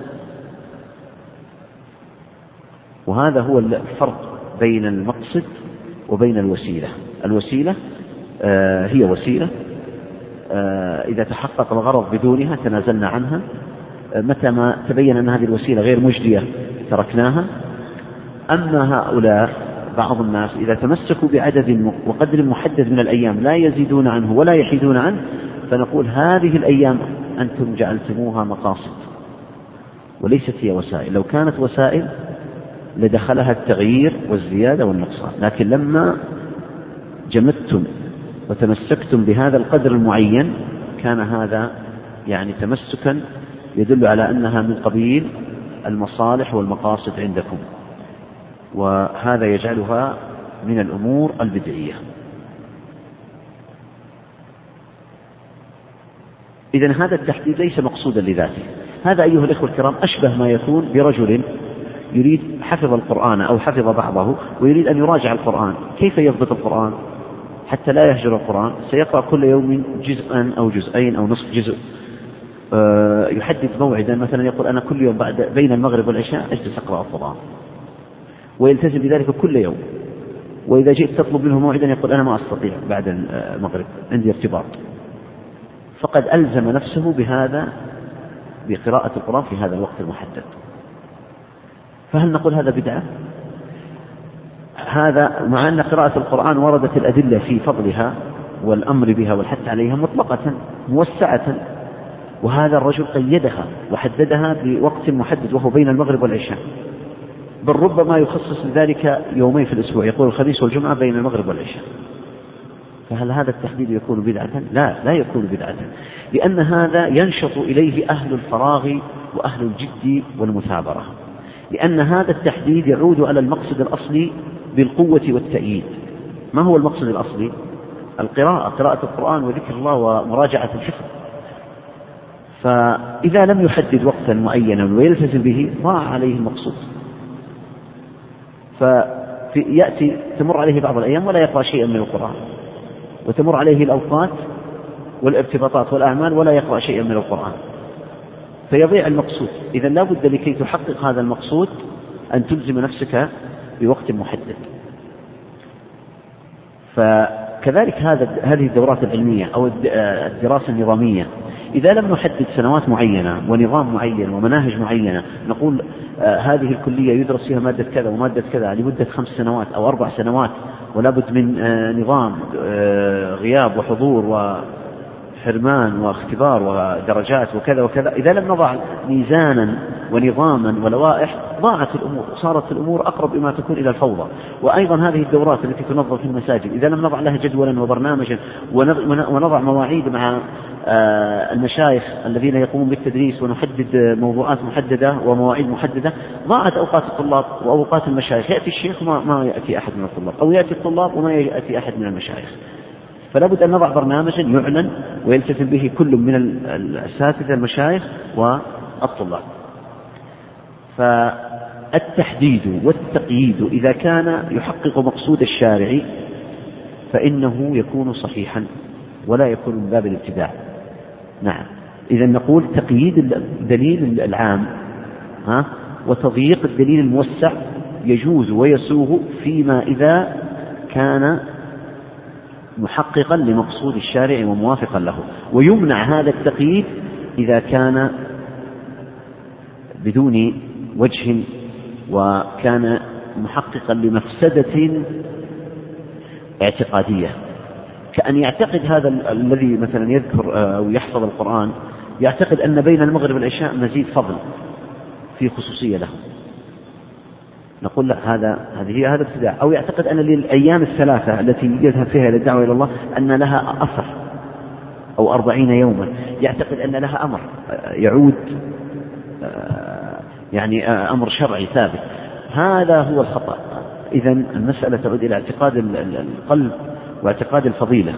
وهذا هو الفرق بين المقصد وبين الوسيلة. الوسيلة هي وسيلة، إذا تحقق الغرض بدونها تنازلنا عنها، متى ما تبين أن هذه الوسيلة غير مجدية تركناها. أما هؤلاء بعض الناس إذا تمسكوا بعدد وقدر محدد من الأيام لا يزيدون عنه ولا يحيدون عنه، فنقول هذه الأيام أنتم جعلتموها مقاصد وليست هي وسائل. لو كانت وسائل لدخلها التغيير والزيادة والنقصان، لكن لما جمدتم وتمسكتم بهذا القدر المعين كان هذا يعني تمسكا يدل على أنها من قبيل المصالح والمقاصد عندكم، وهذا يجعلها من الأمور البدعية. إذن هذا التحديد ليس مقصودا لذاته. هذا أيها الإخوة الكرام أشبه ما يكون برجل يريد حفظ القرآن أو حفظ بعضه ويريد أن يراجع القرآن. كيف يضبط القرآن حتى لا يهجر القرآن؟ سيقرأ كل يوم جزءا أو جزئين أو نصف جزء، يحدد موعدا، مثلا يقول أنا كل يوم بين المغرب والعشاء أجلس أقرأ القرآن، ويلتزم بذلك كل يوم. وإذا جئت تطلب منه موعدا يقول أنا ما أستطيع بعد المغرب عندي ارتباط، فقد ألزم نفسه بهذا بقراءة القرآن في هذا الوقت المحدد. فهل نقول هذا بدعة؟ هذا مع أن قراءة القرآن وردت الأدلة في فضلها والأمر بها والحث عليها مطلقة موسعة، وهذا الرجل قيدها وحددها بوقت محدد وهو بين المغرب والعشاء، بل ربما يخصص لذلك يومين في الأسبوع، يقول الخميس والجمعة بين المغرب والعشاء. فهل هذا التحديد يكون بدعة؟ لا يكون بدعة، لأن هذا ينشط إليه أهل الفراغ وأهل الجد والمثابرة، لأن هذا التحديد يعود على المقصد الأصلي بالقوة والتأييد. ما هو المقصد الأصلي؟ قراءة القرآن وذكر الله ومراجعة الحفظ. فإذا لم يحدد وقتا معينا ويلتزم به ضاع عليه المقصود، فيأتي تمر عليه بعض الأيام ولا يقرأ شيئا من القرآن، وتمر عليه الأوقات والارتباطات والأعمال ولا يقرأ شيئا من القرآن، فيضيع المقصود. إذا لا بد لكي تحقق هذا المقصود أن تلزم نفسك بوقت محدد. فكذلك هذه الدورات العلمية أو الدراسة النظامية، إذا لم نحدد سنوات معينة ونظام معين ومناهج معينة، نقول هذه الكلية يدرس فيها مادة كذا ومادة كذا لمدة 5 سنوات أو 4 سنوات، ولا بد من نظام غياب وحضور وحرمان واختبار ودرجات وكذا وكذا، إذا لم نضع ميزانا ونظاما ولوائح ضاعت الأمور وصارت الأمور أقرب بما تكون إلى الفوضى. وأيضا هذه الدورات التي تنظم في المساجد إذا لم نضع لها جدولا وبرنامجا ونضع مواعيد مع المشايخ الذين يقومون بالتدريس ونحدد موضوعات محددة ومواعيد محددة، ضاعت أوقات الطلاب وأوقات المشايخ. يأتي الشيخ ما يأتي أحد من الطلاب، أو يأتي الطلاب وما يأتي أحد من المشايخ. فلا بد أن نضع برنامجا يعلن ويلتزم به كل من الأساتذة المشايخ والطلاب. فالتحديد والتقييد إذا كان يحقق مقصود الشارع فإنه يكون صحيحا ولا يكون من باب الابتداع. نعم، إذا نقول تقييد الدليل العام وتضييق الدليل الموسع يجوز ويسوغ فيما إذا كان محققا لمقصود الشارع وموافقا له، ويمنع هذا التقييد إذا كان بدون وجه وكان محققا لمفسدة اعتقادية، كأن يعتقد هذا الذي مثلا يذكر أو يحفظ القرآن يعتقد أن بين المغرب والعشاء مزيد فضل في خصوصية له، نقول لا، هذا ابتداع. أو يعتقد أن للأيام الثلاثة التي يذهب فيها إلى الدعوة إلى الله أن لها أثر، أو 40 يوما يعتقد أن لها أمر يعود، يعني أمر شرعي ثابت. هذا هو الخطأ. إذن المسألة تعود إلى اعتقاد القلب واعتقاد الفضيلة.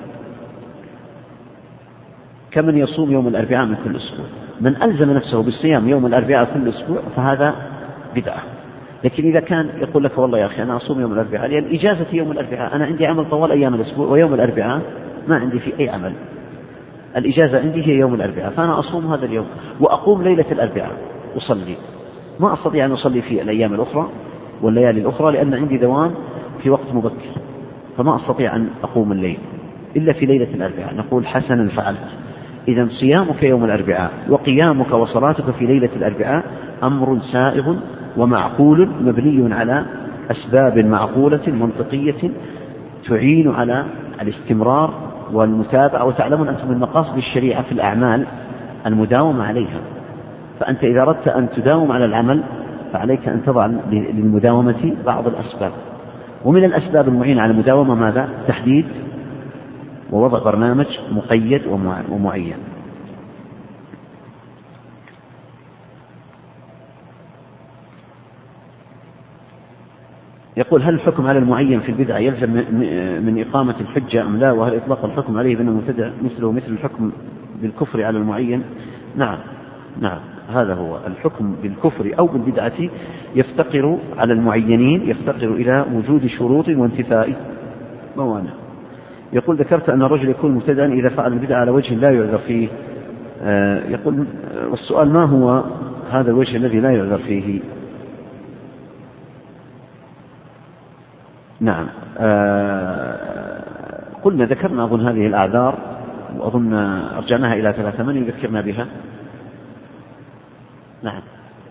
كمن يصوم يوم الأربعاء من كل أسبوع، من ألزم نفسه بالصيام يوم الأربعاء كل أسبوع فهذا بدعة. لكن إذا كان يقول لك والله يا أخي أنا أصوم يوم الأربعاء لأن إجازتي يوم الأربعاء، أنا عندي عمل طوال أيام الأسبوع ويوم الأربعاء ما عندي في أي عمل، الإجازة عندي هي يوم الأربعاء، فأنا أصوم هذا اليوم وأقوم ليلة الأربعاء أصلي، ما أستطيع أن أصلي في الأيام الأخرى والليالي الأخرى لأن عندي دوام في وقت مبكر، فما أستطيع أن أقوم الليل إلا في ليلة الأربعاء. نقول حسنا فعلت. إذن صيامك يوم الأربعاء وقيامك وصلاتك في ليلة الأربعاء أمر سائغ ومعقول مبني على أسباب معقولة منطقية تعين على الاستمرار والمتابعة. وتعلمون أنتم من مقاصد الشريعة في الأعمال المداومة عليها، فأنت إذا أردت أن تداوم على العمل فعليك أن تضع للمداومة بعض الأسباب، ومن الأسباب المعينة على المداومة ماذا؟ تحديد ووضع برنامج مقيد ومعين. يقول هل الحكم على المعين في البدعة يلزم من إقامة الحجة أم لا؟ وهل إطلاق الحكم عليه بأنه مبتدع مثل الحكم بالكفر على المعين؟ نعم، هذا هو الحكم بالكفر أو بالبدعة يفتقر على المعينين، يفتقر إلى وجود شروط وانتفاء موانع. يقول ذكرت أن الرجل يكون مبتدعا إذا فعل البدعة على وجه لا يعذر فيه. يقول والسؤال ما هو هذا الوجه الذي لا يعذر فيه؟ نعم، قلنا ذكرنا أظن هذه الأعذار، وأظن أرجعناها إلى 3. من يذكرنا بها؟ نعم.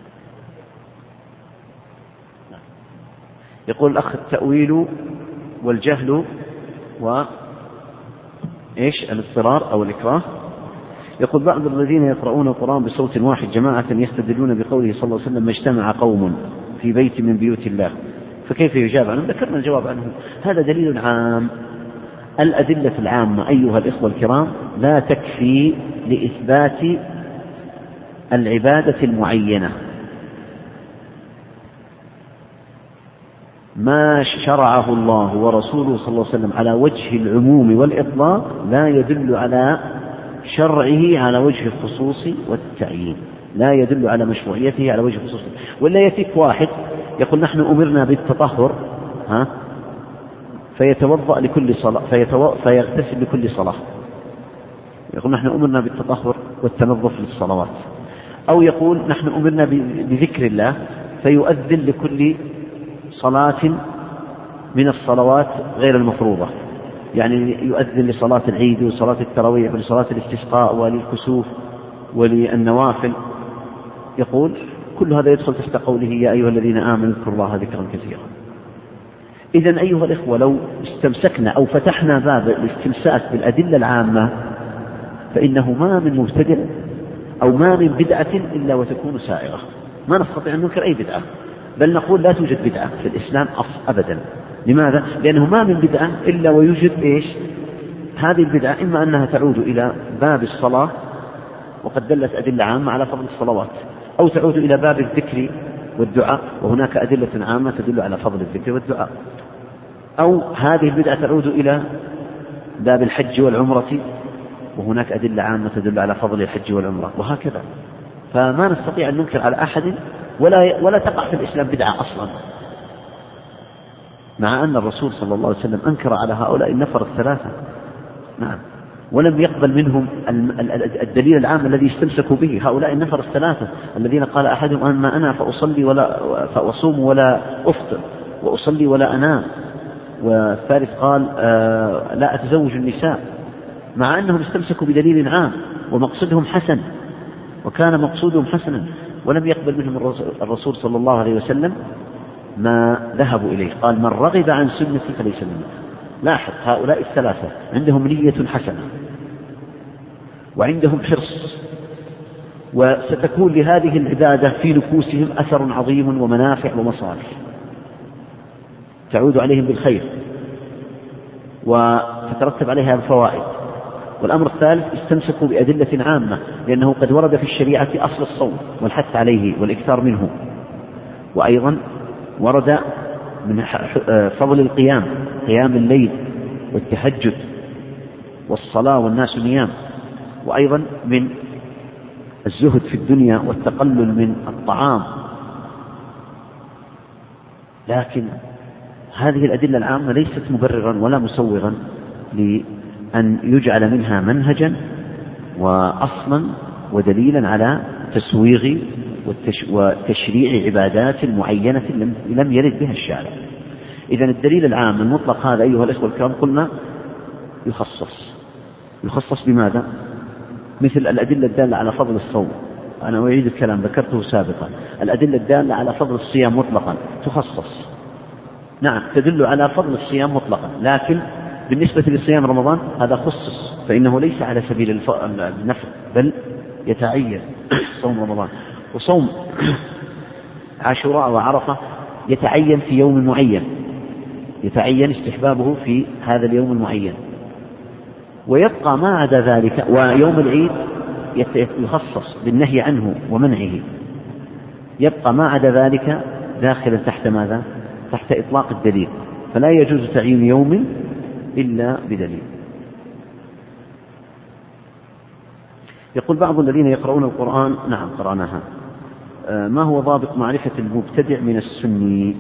يقول الأخ التأويل والجهل الاضطرار أو الإكراه. يقول بعض الذين يقرؤون القرآن بصوت واحد جماعة يستدلون بقوله صلى الله عليه وسلم ما اجتمع قوم في بيت من بيوت الله، فكيف يجاب عنهم؟ ذكرنا الجواب عنه. هذا دليل عام. الأدلة العامة أيها الإخوة الكرام لا تكفي لإثبات العبادة المعينة. ما شرعه الله ورسوله صلى الله عليه وسلم على وجه العموم والإطلاق لا يدل على شرعه على وجه الخصوص والتعيين، لا يدل على مشروعيته على وجه الخصوص. ولا يأتيك واحد يقول نحن أمرنا بالتطهر فيتوضأ لكل صلاة فيغتسل لكل صلاة، يقول نحن أمرنا بالتطهر والتنظف للصلوات. أو يقول نحن أمرنا بذكر الله فيؤذن لكل صلاة من الصلوات غير المفروضة، يعني يؤذن لصلاة العيد وصلاة التراويح ولصلاة الاستسقاء وللكسوف وللنوافل. يقول كل هذا يدخل تحت قوله يا أيها الذين آمنوا اذكروا الله ذكرا كثيرا. إذن أيها الإخوة لو استمسكنا أو فتحنا باب الاستمساك بالأدلة العامة فإنه ما من مبتدع أو ما من بدعة إلا وتكون سائغة. ما نستطيع أن ننكر أي بدعة، بل نقول لا توجد بدعة في الإسلام أبدا. لماذا؟ لأنه ما من بدعة إلا ويوجد هذه البدعة إما أنها تعود إلى باب الصلاة وقد دلت أدلة عامة على فضل الصلوات، أو تعود إلى باب الذكر والدعاء وهناك أدلة عامة تدل على فضل الذكر والدعاء، أو هذه البدعة تعود إلى باب الحج والعمرة وهناك أدلة عامة تدل على فضل الحج والعمرة، وهكذا. فما نستطيع أن ننكر على أحد ولا تقع في الإسلام بدعة أصلا، مع أن الرسول صلى الله عليه وسلم أنكر على هؤلاء النفر الثلاثة. نعم، ولم يقبل منهم الدليل العام الذي استمسكوا به هؤلاء النفر الثلاثة الذين قال أحدهم أما أنا فأصلي ولا فأصوم ولا أفطر وأصلي ولا أنام والثالث قال لا أتزوج النساء، مع أنهم استمسكوا بدليل عام ومقصدهم حسن، وكان مقصودهم حسنا، ولم يقبل منهم الرسول صلى الله عليه وسلم ما ذهبوا إليه. قال من رغب عن سنتي فليس مني. لاحظ هؤلاء الثلاثة عندهم نية حسنة وعندهم حرص، وستكون لهذه العبادة في نفوسهم أثر عظيم ومنافع ومصالح تعود عليهم بالخير وتترتب عليها الفوائد. والأمر الثالث استمسكوا بأدلة عامة، لأنه قد ورد في الشريعة أصل الصوم والحث عليه والإكثار منه، وأيضا ورد من فضل القيام، قيام الليل والتهجد والصلاة والناس نيام، وأيضا من الزهد في الدنيا والتقلل من الطعام. لكن هذه الأدلة العامة ليست مبررا ولا مسوغا لأن يجعل منها منهجا وأصلا ودليلا على تسويغ وتشريع عبادات معينة لم يرد بها الشارع. إذن الدليل العام المطلق هذا أيها الأخوة الكرام قلنا يخصص بماذا؟ مثل الأدلة الدالة على فضل الصوم، أنا أعيد الكلام ذكرته سابقا، الأدلة الدالة على فضل الصيام مطلقا تخصص، نعم تدل على فضل الصيام مطلقا، لكن بالنسبة لصيام رمضان هذا خصص، فإنه ليس على سبيل النفل بل يتعين صوم رمضان. وصوم عاشوراء وعرفة يتعين في يوم معين، يتعين استحبابه في هذا اليوم المعين، ويبقى ما عدا ذلك. ويوم العيد يخصص بالنهي عنه ومنعه، يبقى ما عدا ذلك داخلا تحت ماذا؟ تحت إطلاق الدليل، فلا يجوز تعيين يوم إلا بدليل. يقول بعض الذين يقرؤون القرآن، نعم قرأناها، ما هو ضابط معرفة المبتدع من السني؟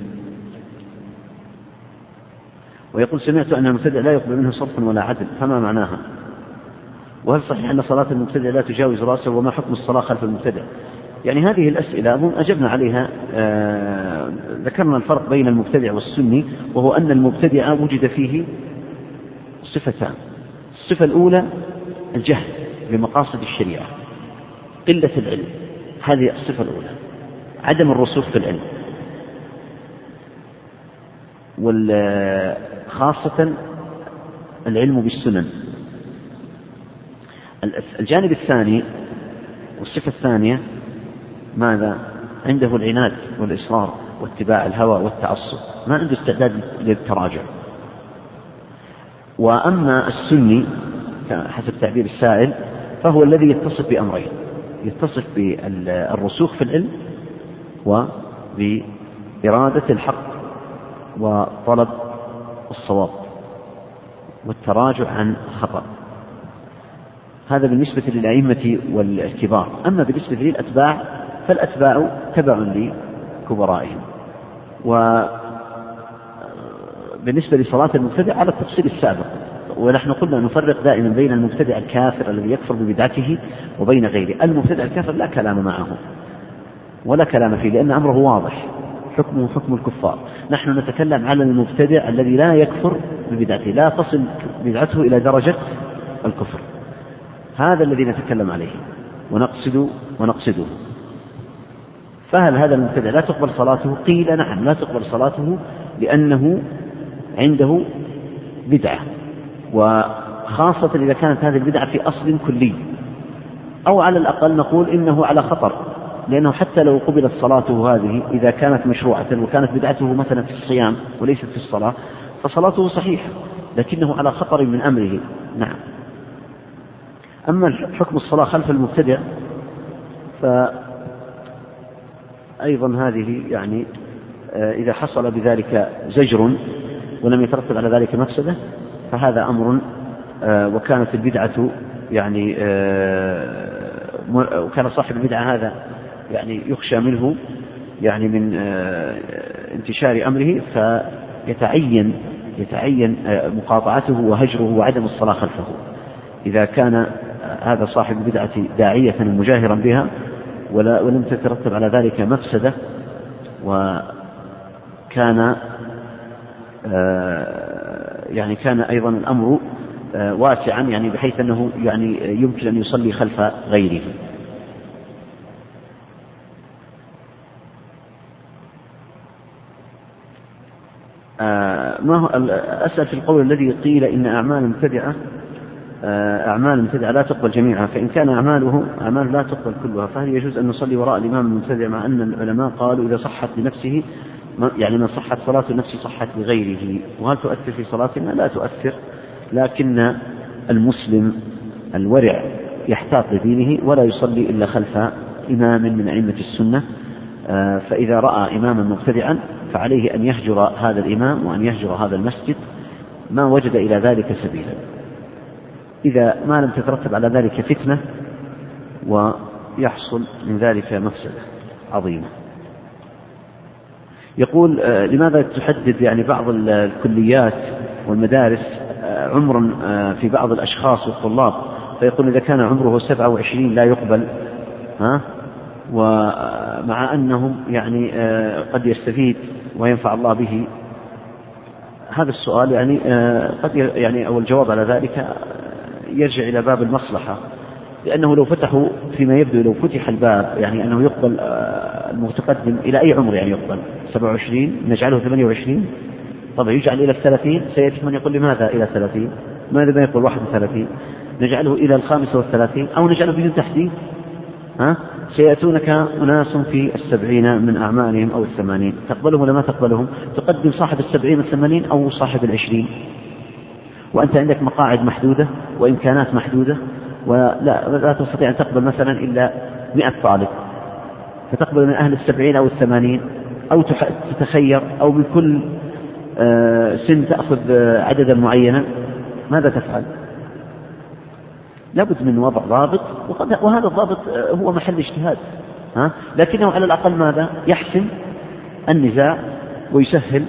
ويقول سمعت أن المبتدع لا يقبل منه صرف ولا عدل، فما معناها؟ وهل صحيح أن صلاة المبتدع لا تجاوز رأسه؟ وما حكم الصلاة خلف المبتدع؟ يعني هذه الأسئلة أظن أجبنا عليها. ذكرنا الفرق بين المبتدع والسني، وهو أن المبتدع وجد فيه صفتان. الصفة الأولى الجهل بمقاصد الشريعة، قلة العلم، هذه الصفة الأولى، عدم الرسوخ في العلم، وخاصة العلم بالسنن. الجانب الثاني والصفة الثانية ماذا؟ عنده العناد والإصرار واتباع الهوى والتعصب، ما عنده استعداد للتراجع. وأما السني حسب تعبير السائل فهو الذي يتصف بأمرين، يتصف بالرسوخ في العلم وبإرادة الحق وطلب الصواب والتراجع عن الخطأ. هذا بالنسبة للأئمة والكبار. أما بالنسبة للأتباع فالأتباع تبع لكبرائهم. وبالنسبة لصلاة المبتدع على التفصيل السابق، ونحن قلنا نفرق دائما بين المبتدع الكافر الذي يكفر ببدعته وبين غيره. المبتدع الكافر لا كلام معه ولا كلام فيه، لأن أمره واضح، حكمه حكم الكفار. نحن نتكلم على المبتدع الذي لا يكفر ببدعته، لا تصل بدعته إلى درجة الكفر، هذا الذي نتكلم عليه ونقصده. فهل هذا المبتدع لا تقبل صلاته؟ قيل نعم لا تقبل صلاته، لأنه عنده بدعة، وخاصة إذا كانت هذه البدعة في أصل كلي، أو على الأقل نقول إنه على خطر، لأنه حتى لو قبلت صلاته هذه إذا كانت مشروعة وكانت بدعته مثلا في الصيام وليست في الصلاة فصلاته صحيحة، لكنه على خطر من أمره. نعم. أما حكم الصلاة خلف المبتدع فأيضا هذه يعني إذا حصل بذلك زجر ولم يترتب على ذلك مفسدة فهذا أمر، وكانت البدعة يعني وكان صاحب البدعة هذا يعني يخشى منه يعني من انتشار أمره، فيتعين مقاطعته وهجره وعدم الصلاة خلفه إذا كان هذا صاحب البدعة داعية مجاهرا بها ولم تترتب على ذلك مفسدة، وكان يعني كان أيضا الأمر واسعا، يعني بحيث أنه يعني يمكن أن يصلي خلف غيره. ما هو أسأل في القول الذي قيل إن أعمال مبتدعة لا تقبل جميعها، فإن كان أعمال لا تقبل كلها، فهل يجوز أن نصلي وراء الإمام المبتدع، مع أن العلماء قالوا إذا صحت لنفسه، يعني من صحت صلاة نفسه صحت لغيره، وهل تؤثر في صلاتنا؟ لا تؤثر، لكن المسلم الورع يحتاط لدينه ولا يصلي إلا خلف إمام من أئمة السنة. فإذا رأى إماما مبتدعا فعليه أن يهجر هذا الإمام وأن يهجر هذا المسجد ما وجد إلى ذلك سبيلا، إذا ما لم تترتب على ذلك فتنة ويحصل من ذلك مفسدة عظيمة. يقول لماذا تحدد يعني بعض الكليات والمدارس عمرا في بعض الأشخاص والطلاب، فيقول إذا كان عمره 27 لا يقبل، ومع أنهم يعني قد يستفيد وينفع الله به؟ هذا السؤال يعني قد يعني أو الجواب على ذلك يرجع إلى باب المصلحة، لأنه لو فتحوا فيما يبدو، لو فتح الباب يعني أنه يقبل المتقدم إلى أي عمر يعني يقبل 27 نجعله 28، طبعا يجعل إلى 30، سيأتي من يقول لماذا إلى 30؟ ماذا ما يقول 31؟ نجعله إلى 35 أو نجعله بدون تحديد. سيأتونك أناس في 70 من أعمالهم أو 80، تقبلهم ولا ما تقبلهم؟ تقدم صاحب 70 و80 أو صاحب 20، وأنت عندك مقاعد محدودة وإمكانات محدودة، ولا تستطيع أن تقبل مثلا إلا 100 طالب، فتقبل من أهل 70 أو 80، أو تتخير، أو من كل سن تأخذ عددا معينا. ماذا تفعل؟ لابد من وضع ضابط، وهذا الضابط هو محل اجتهاد، لكنه على الأقل ماذا؟ يحسم النزاع ويسهل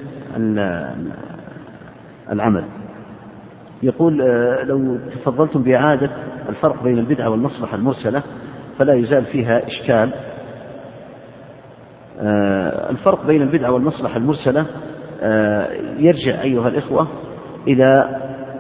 العمل. يقول لو تفضلتم بإعادة الفرق بين البدعة والمصلحة المرسلة فلا يزال فيها إشكال. الفرق بين البدعة والمصلحة المرسلة يرجع أيها الإخوة إلى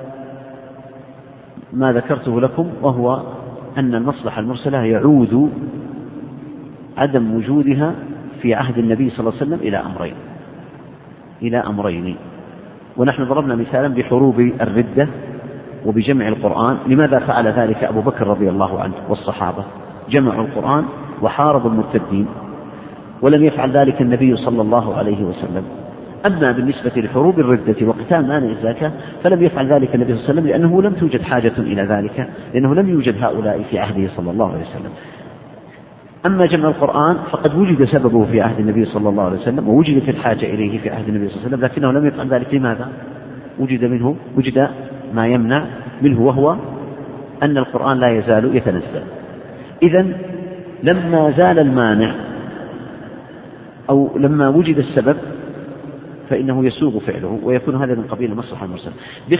ما ذكرته لكم، وهو أن المصلحة المرسلة يعود عدم وجودها في عهد النبي صلى الله عليه وسلم إلى أمرين. ونحن ضربنا مثالا بحروب الردة وبجمع القرآن. لماذا فعل ذلك أبو بكر رضي الله عنه والصحابة؟ جمعوا القرآن وحاربوا المرتدين، ولم يفعل ذلك النبي صلى الله عليه وسلم. أما بالنسبة لحروب الردة وقتال مانع الزكاة فلم يفعل ذلك النبي صلى الله عليه وسلم، لأنه لم توجد حاجة إلى ذلك، لأنه لم يوجد هؤلاء في عهده صلى الله عليه وسلم. أما جمع القرآن فقد وجد سببه في عهد النبي صلى الله عليه وسلم، ووجد في الحاجة إليه في عهد النبي صلى الله عليه وسلم، لكنه لم يفعل ذلك. لماذا؟ وجد ما يمنع منه، وهو أن القرآن لا يزال يتنزل. إذن لما زال المانع أو لما وجد السبب فإنه يسوغ فعله ويكون هذا من قبيل المصلحة المرسلة،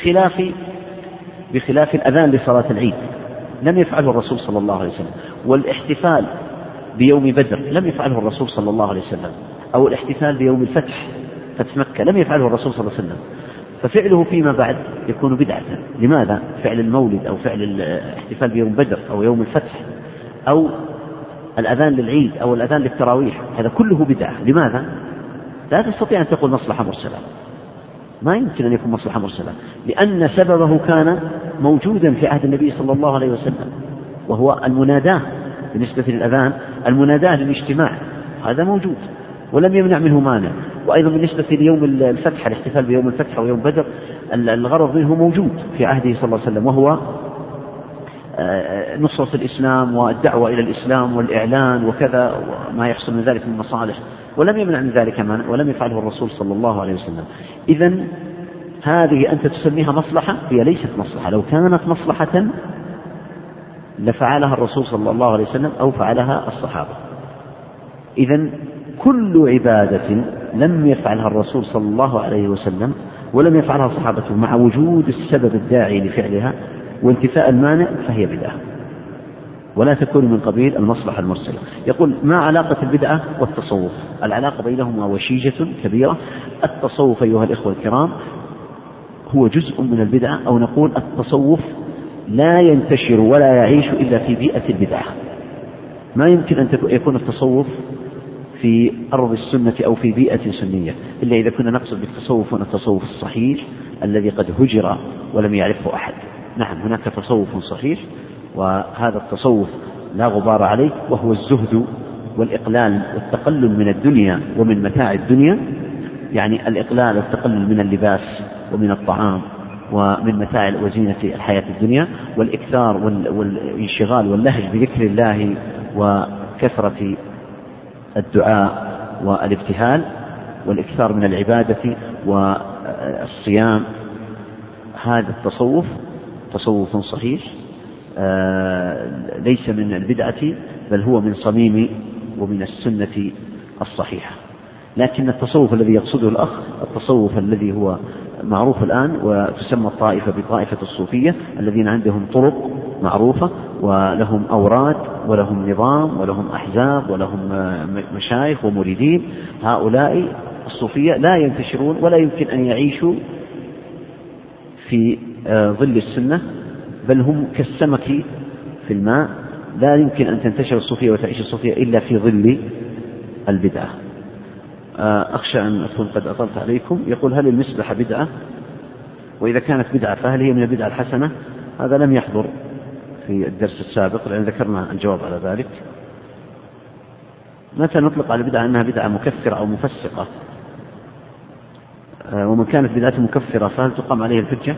بخلاف الأذان لصلاة العيد لم يفعله الرسول صلى الله عليه وسلم، والاحتفال بيوم بدر لم يفعله الرسول صلى الله عليه وسلم، أو الاحتفال بيوم الفتح، فتح مكة، لم يفعله الرسول صلى الله عليه وسلم، ففعله فيما بعد يكون بدعة. لماذا؟ فعل المولد أو فعل الاحتفال بيوم بدر أو يوم الفتح أو الأذان للعيد أو الأذان للتراويح، هذا كله بدعة. لماذا؟ لا تستطيع أن تقول مصلحة مرسلة، ما يمكن أن يكون مصلحة مرسلة، لأن سببه كان موجودا في عهد النبي صلى الله عليه وسلم، وهو المناداة. بالنسبة للأذان المناداة للاجتماع هذا موجود ولم يمنع منه مانع، وأيضا بالنسبة ليوم الفتح، الاحتفال بيوم الفتح ويوم بدر، الغرض منه موجود في عهده صلى الله عليه وسلم، وهو نصرة الإسلام والدعوة إلى الإسلام والإعلان وكذا وما يحصل من ذلك من مصالح، ولم يمنع من ذلك مانع ولم يفعله الرسول صلى الله عليه وسلم. إذن هذه أنت تسميها مصلحة، هي ليست مصلحة. لو كانت مصلحة لفعلها الرسول صلى الله عليه وسلم أو فعلها الصحابة. إذن كل عبادة لم يفعلها الرسول صلى الله عليه وسلم ولم يفعلها صحابته مع وجود السبب الداعي لفعلها وانتفاء المانع فهي بدعة. ولا تكون من قبيل المصلحة المرسلة. يقول: ما علاقة البدعة والتصوف؟ العلاقة بينهما وشيجة كبيرة. التصوف أيها الإخوة الكرام هو جزء من البدعة، أو نقول التصوف لا ينتشر ولا يعيش إلا في بيئة البدعة. ما يمكن أن يكون التصوف في أرض السنة أو في بيئة سنية إلا إذا كنا نقصد بالتصوف هنا التصوف الصحيح الذي قد هجر ولم يعرفه أحد. نعم، هناك تصوف صحيح، وهذا التصوف لا غبار عليه، وهو الزهد والإقلال والتقلل من الدنيا ومن متاع الدنيا، يعني الإقلال والتقلل من اللباس ومن الطعام ومن متاع وزينة الحياة الدنيا، والإكثار والانشغال واللهج بذكر الله وكثرة الدعاء والابتهال، والإكثار من العبادة والصيام. هذا التصوف تصوف صحيح، ليس من البدعة، بل هو من صميم ومن السنة الصحيحة. لكن التصوف الذي يقصده الأخ، التصوف الذي هو معروف الآن وتسمى الطائفة بطائفة الصوفية، الذين عندهم طرق معروفة ولهم أوراد ولهم نظام ولهم أحزاب ولهم مشايخ ومريدين، هؤلاء الصوفية لا ينتشرون ولا يمكن أن يعيشوا في ظل السنة، بل هم كالسمك في الماء. لا يمكن أن تنتشر الصوفية وتعيش الصوفية إلا في ظل البدعة. أخشى أن أكون قد أطلت عليكم. يقول: هل المسبحة بدعة؟ وإذا كانت بدعة فهل هي من البدعة الحسنة؟ هذا لم يحضر في الدرس السابق لأن ذكرنا الجواب على ذلك. متى نطلق على البدعة أنها بدعة مكفرة أو مفسقة؟ ومن كانت بدعة مكفرة فهل تقام عليه الحجة؟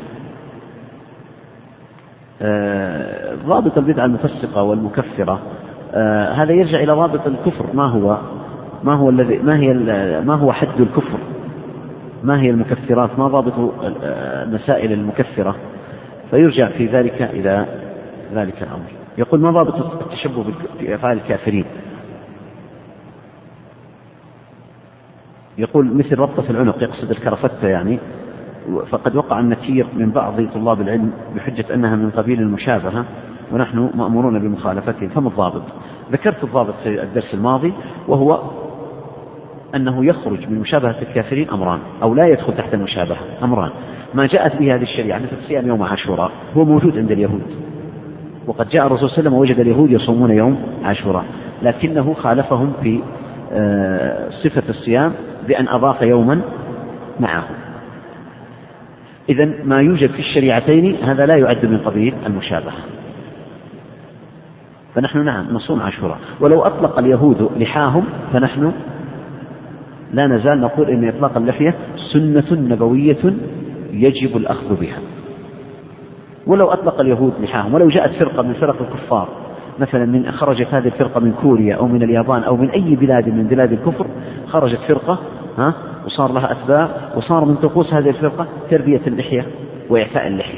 ضابط البدعة المفسقة والمكفرة هذا يرجع إلى ضابط الكفر. ما هو حد الكفر؟ ما هي المكفرات؟ ما ضابط المسائل المكفرة؟ فيرجع في ذلك إلى ذلك الأمر. يقول: ما ضابط التشبه بأفعال الكافرين؟ يقول: مثل ربطة العنق، يقصد الكرفتة يعني. فقد وقع النكير من بعض طلاب العلم بحجة أنها من قبيل المشابهة، ونحن مأمورون بمخالفتهم. فما الضابط؟ ذكرت الضابط في الدرس الماضي، وهو أنه يخرج من مشابهة الكافرين أمران، أو لا يدخل تحت المشابهة أمران. ما جاءت به هذه الشريعة مثل صيام يوم عاشوراء، هو موجود عند اليهود، وقد جاء الرسول صلى الله عليه وسلم ووجد اليهود يصومون يوم عاشوراء، لكنه خالفهم في صفة الصيام بأن أضاف يوما معه. إذن ما يوجد في الشريعتين هذا لا يعد من قبيل المشابهة. فنحن نعم نصوم عاشوراء، ولو أطلق اليهود لحاهم فنحن لا نزال نقول إن إطلاق اللحية سنة نبوية يجب الأخذ بها. ولو أطلق اليهود لحاهم، ولو جاءت فرقة من فرق الكفار مثلا، من خرجت هذه الفرقة من كوريا أو من اليابان أو من أي بلاد من بلاد الكفر، خرجت فرقة وصار لها أتباع، وصار من طقوس هذه الفرقة تربية اللحية وإعفاء اللحية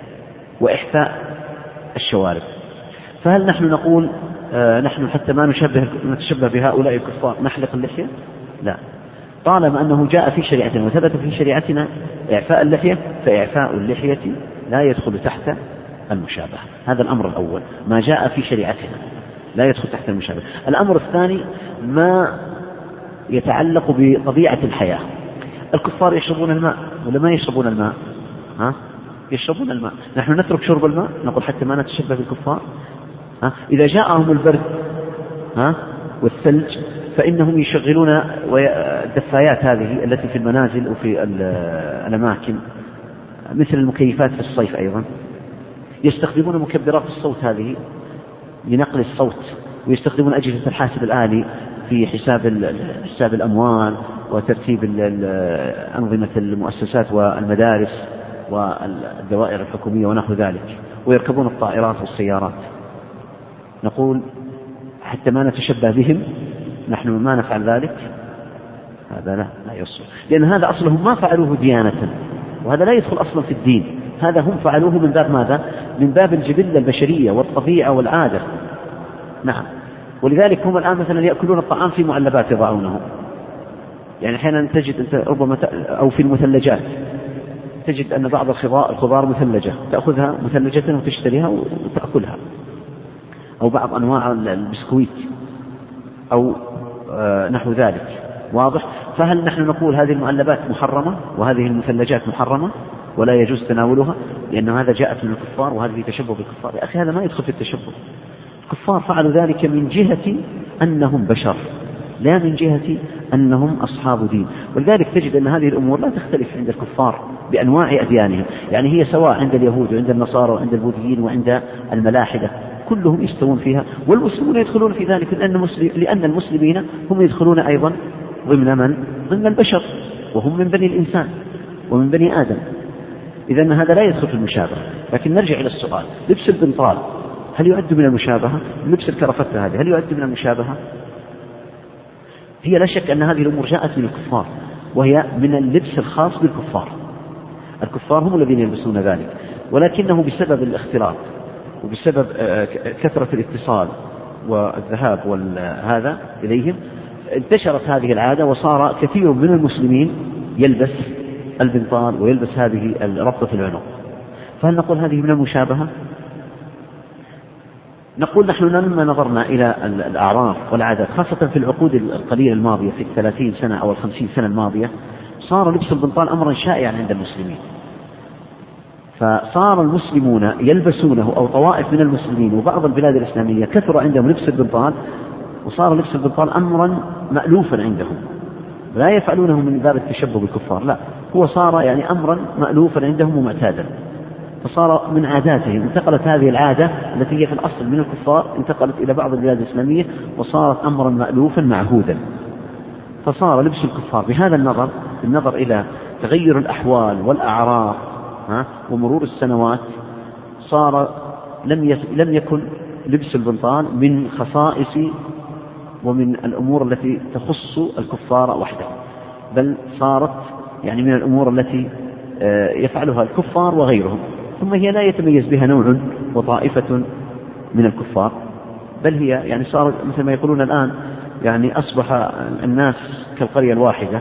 وإحفاء الشوارب. فهل نحن نقول نحن حتى ما نتشبه بهؤلاء الكفار نحلق اللحية؟ لا، طالما أنه جاء في شريعتنا وثبت في شريعتنا إعفاء اللحية، فإعفاء اللحية لا يدخل تحت المشابهة. هذا الأمر الأول، ما جاء في شريعتنا لا يدخل تحت المشابهة. الأمر الثاني ما يتعلق بطبيعة الحياة. الكفار يشربون الماء ولا ما يشربون الماء؟ يشربون الماء. نحن نترك شرب الماء؟ نقول حتى ما نتشبه بالكفار. إذا جاءهم البرد والثلج فإنهم يشغلون الدفايات هذه التي في المنازل وفي الأماكن، مثل المكيفات في الصيف أيضا، يستخدمون مكبرات الصوت هذه لنقل الصوت، ويستخدمون أجهزة الحاسب الآلي في حساب الأموال وترتيب أنظمة المؤسسات والمدارس والدوائر الحكومية ونحو ذلك، ويركبون الطائرات والسيارات. نقول حتى ما نتشبه بهم نحن ما نفعل ذلك، هذا لا يصل، لأن هذا أصلهم ما فعلوه ديانة، وهذا لا يدخل أصلا في الدين. هذا هم فعلوه من باب ماذا؟ من باب الجبلة البشرية والطبيعة والعادة. نعم، ولذلك هم الآن مثلا يأكلون الطعام في معلبات يضعونه، يعني أحيانا تجد أنت ربما أو في المثلجات تجد أن بعض الخضار مثلجة، تأخذها مثلجة وتشتريها وتأكلها. أو بعض أنواع البسكويت أو نحو ذلك. واضح؟ فهل نحن نقول هذه المعلبات محرمة وهذه المثلجات محرمة ولا يجوز تناولها لأن هذا جاءت من الكفار وهذه تشبه بالكفار؟ يا أخي هذا ما يدخل في التشبه. الكفار فعلوا ذلك من جهة أنهم بشر لا من جهة أنهم أصحاب دين. ولذلك تجد أن هذه الأمور لا تختلف عند الكفار بأنواع أديانهم، يعني هي سواء عند اليهود وعند النصارى وعند البوذيين وعند الملاحدة كلهم يستوون فيها، والمسلمون يدخلون في ذلك لأن المسلمين هم يدخلون أيضا ضمن من؟ ضمن البشر، وهم من بني الإنسان ومن بني آدم. إذن هذا لا يدخل في المشابهة. لكن نرجع إلى السؤال، لبس البنطال هل يعد من المشابهة؟ لبس الكرفتة هذه هل يعد من المشابهة؟ هي لا شك أن هذه الأمور جاءت من الكفار، وهي من اللبس الخاص بالكفار. الكفار هم الذين يلبسون ذلك، ولكنه بسبب الاختلاط وبسبب كثرة الاتصال والذهاب وهذا إليهم انتشرت هذه العادة، وصار كثير من المسلمين يلبس البنطال ويلبس هذه الربطة في العنق. فهل نقول هذه من المشابهة؟ نقول نحن لما نظرنا إلى الأعراف والعادات خاصة في العقود القليلة الماضية في 30 سنة أو 50 سنة الماضية، صار لبس البنطال أمرا شائعا عند المسلمين، فصار المسلمون يلبسونه أو طوائف من المسلمين وبعض البلاد الإسلامية كثر عندهم لبس البنطال، وصار لبس البنطال أمرا مألوفا عندهم، لا يفعلونه من باب التشبه بالكفار، لا، هو صار يعني أمرا مألوفا عندهم ومعتادا، فصار من عاداتهم. انتقلت هذه العادة التي هي في الأصل من الكفار انتقلت إلى بعض البلاد الإسلامية وصارت أمرا مألوفا معهودا، فصار لبس الكفار بهذا النظر إلى تغير الأحوال والأعراف ومرور السنوات، صار لم يكن لبس البنطال من خصائص ومن الأمور التي تخص الكفار وحدهم، بل صارت يعني من الأمور التي يفعلها الكفار وغيرهم، ثم هي لا يتميز بها نوع وطائفة من الكفار، بل هي يعني صار مثل ما يقولون الآن يعني أصبح الناس كالقرية الواحدة،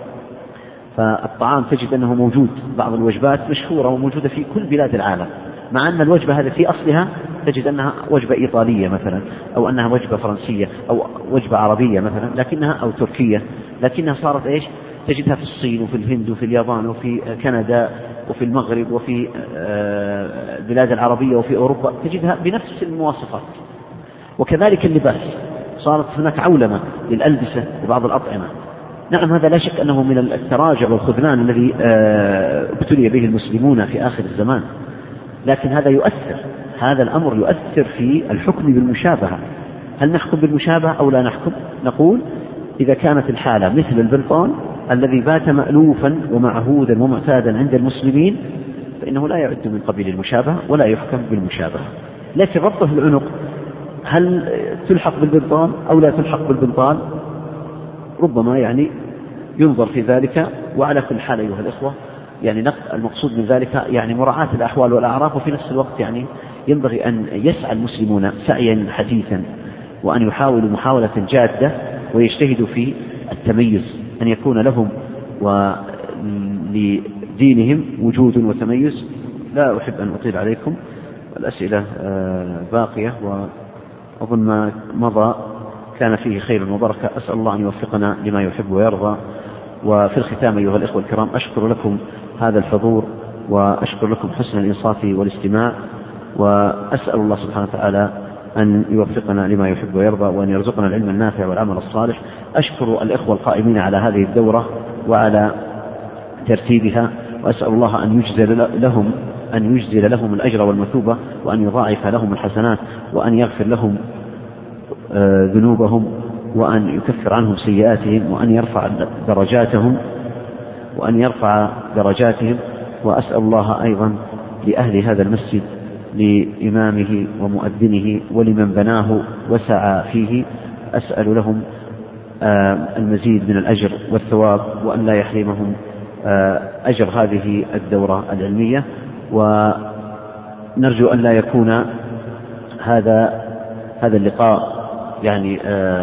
فالطعام تجد أنه موجود، بعض الوجبات مشهورة وموجودة في كل بلاد العالم، مع أن الوجبة هذه في أصلها تجد أنها وجبة إيطالية مثلا، أو أنها وجبة فرنسية أو وجبة عربية مثلا، لكنها أو تركية، لكنها صارت إيش؟ تجدها في الصين وفي الهند وفي اليابان وفي كندا وفي المغرب وفي البلاد العربية وفي أوروبا، تجدها بنفس المواصفات. وكذلك اللباس، صارت هناك عولمة للألبسة وبعض الأطعمة. نعم هذا لا شك أنه من التراجع والخذلان الذي ابتلي به المسلمون في آخر الزمان، لكن هذا الأمر يؤثر في الحكم بالمشابهة. هل نحكم بالمشابهة أو لا نحكم؟ نقول إذا كانت الحالة مثل البنطال الذي بات مألوفا ومعهودا ومعتادا عند المسلمين فإنه لا يعد من قبيل المشابهة ولا يحكم بالمشابهة. لكن ربطه العنق هل تلحق بالبنطال أو لا تلحق بالبنطال؟ ربما يعني ينظر في ذلك. وعلى كل حال أيها الإخوة يعني المقصود من ذلك يعني مراعاة الأحوال والأعراف، وفي نفس الوقت يعني ينبغي أن يسعى المسلمون سعيا حثيثا وأن يحاولوا محاولة جادة ويجتهدوا في التميز، أن يكون لهم ولدينهم وجود وتميز. لا أحب أن أطيل عليكم، الأسئلة باقية وأظن ما مضى كان فيه خير وبركة. أسأل الله أن يوفقنا لما يحب ويرضى. وفي الختام أيها الإخوة الكرام أشكر لكم هذا الحضور وأشكر لكم حسن الإنصات والاستماع، وأسأل الله سبحانه وتعالى أن يوفقنا لما يحب ويرضى وأن يرزقنا العلم النافع والعمل الصالح. أشكر الإخوة القائمين على هذه الدورة وعلى ترتيبها، وأسأل الله أن يجزل لهم الأجر والمثوبة، وأن يضاعف لهم الحسنات، وأن يغفر لهم ذنوبهم، وأن يكفر عنهم سيئاتهم، وأن يرفع درجاتهم. وأسأل الله أيضا لأهل هذا المسجد، لإمامه ومؤذنه ولمن بناه وسعى فيه، أسأل لهم المزيد من الأجر والثواب، وأن لا يحرمهم أجر هذه الدورة العلمية. ونرجو أن لا يكون هذا اللقاء يعني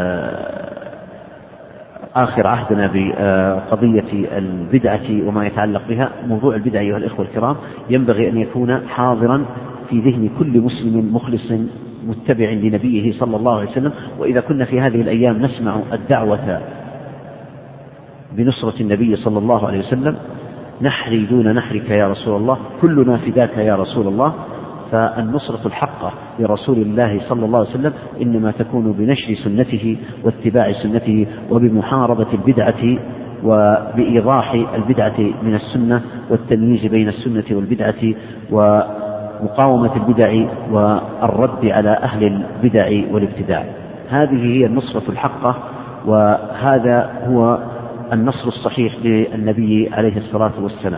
آخر عهدنا بقضية البدعة وما يتعلق بها. موضوع البدعة أيها الإخوة الكرام ينبغي أن يكون حاضرا في ذهن كل مسلم مخلص متبع لنبيه صلى الله عليه وسلم. وإذا كنا في هذه الأيام نسمع الدعوة بنصرة النبي صلى الله عليه وسلم، نحري دون نحرك يا رسول الله، كلنا فداك يا رسول الله، فالنصرة الحقة لرسول الله صلى الله عليه وسلم إنما تكون بنشر سنته واتباع سنته وبمحاربة البدعة وبإيضاح البدعة من السنة والتمييز بين السنة والبدعة ومقاومة البدع والرد على أهل البدع والابتداع. هذه هي النصرة الحقة، وهذا هو النصر الصحيح للنبي عليه الصلاة والسلام.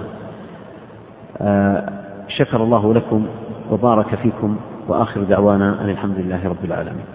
شكر الله لكم وبارك فيكم، وآخر دعوانا أن الحمد لله رب العالمين.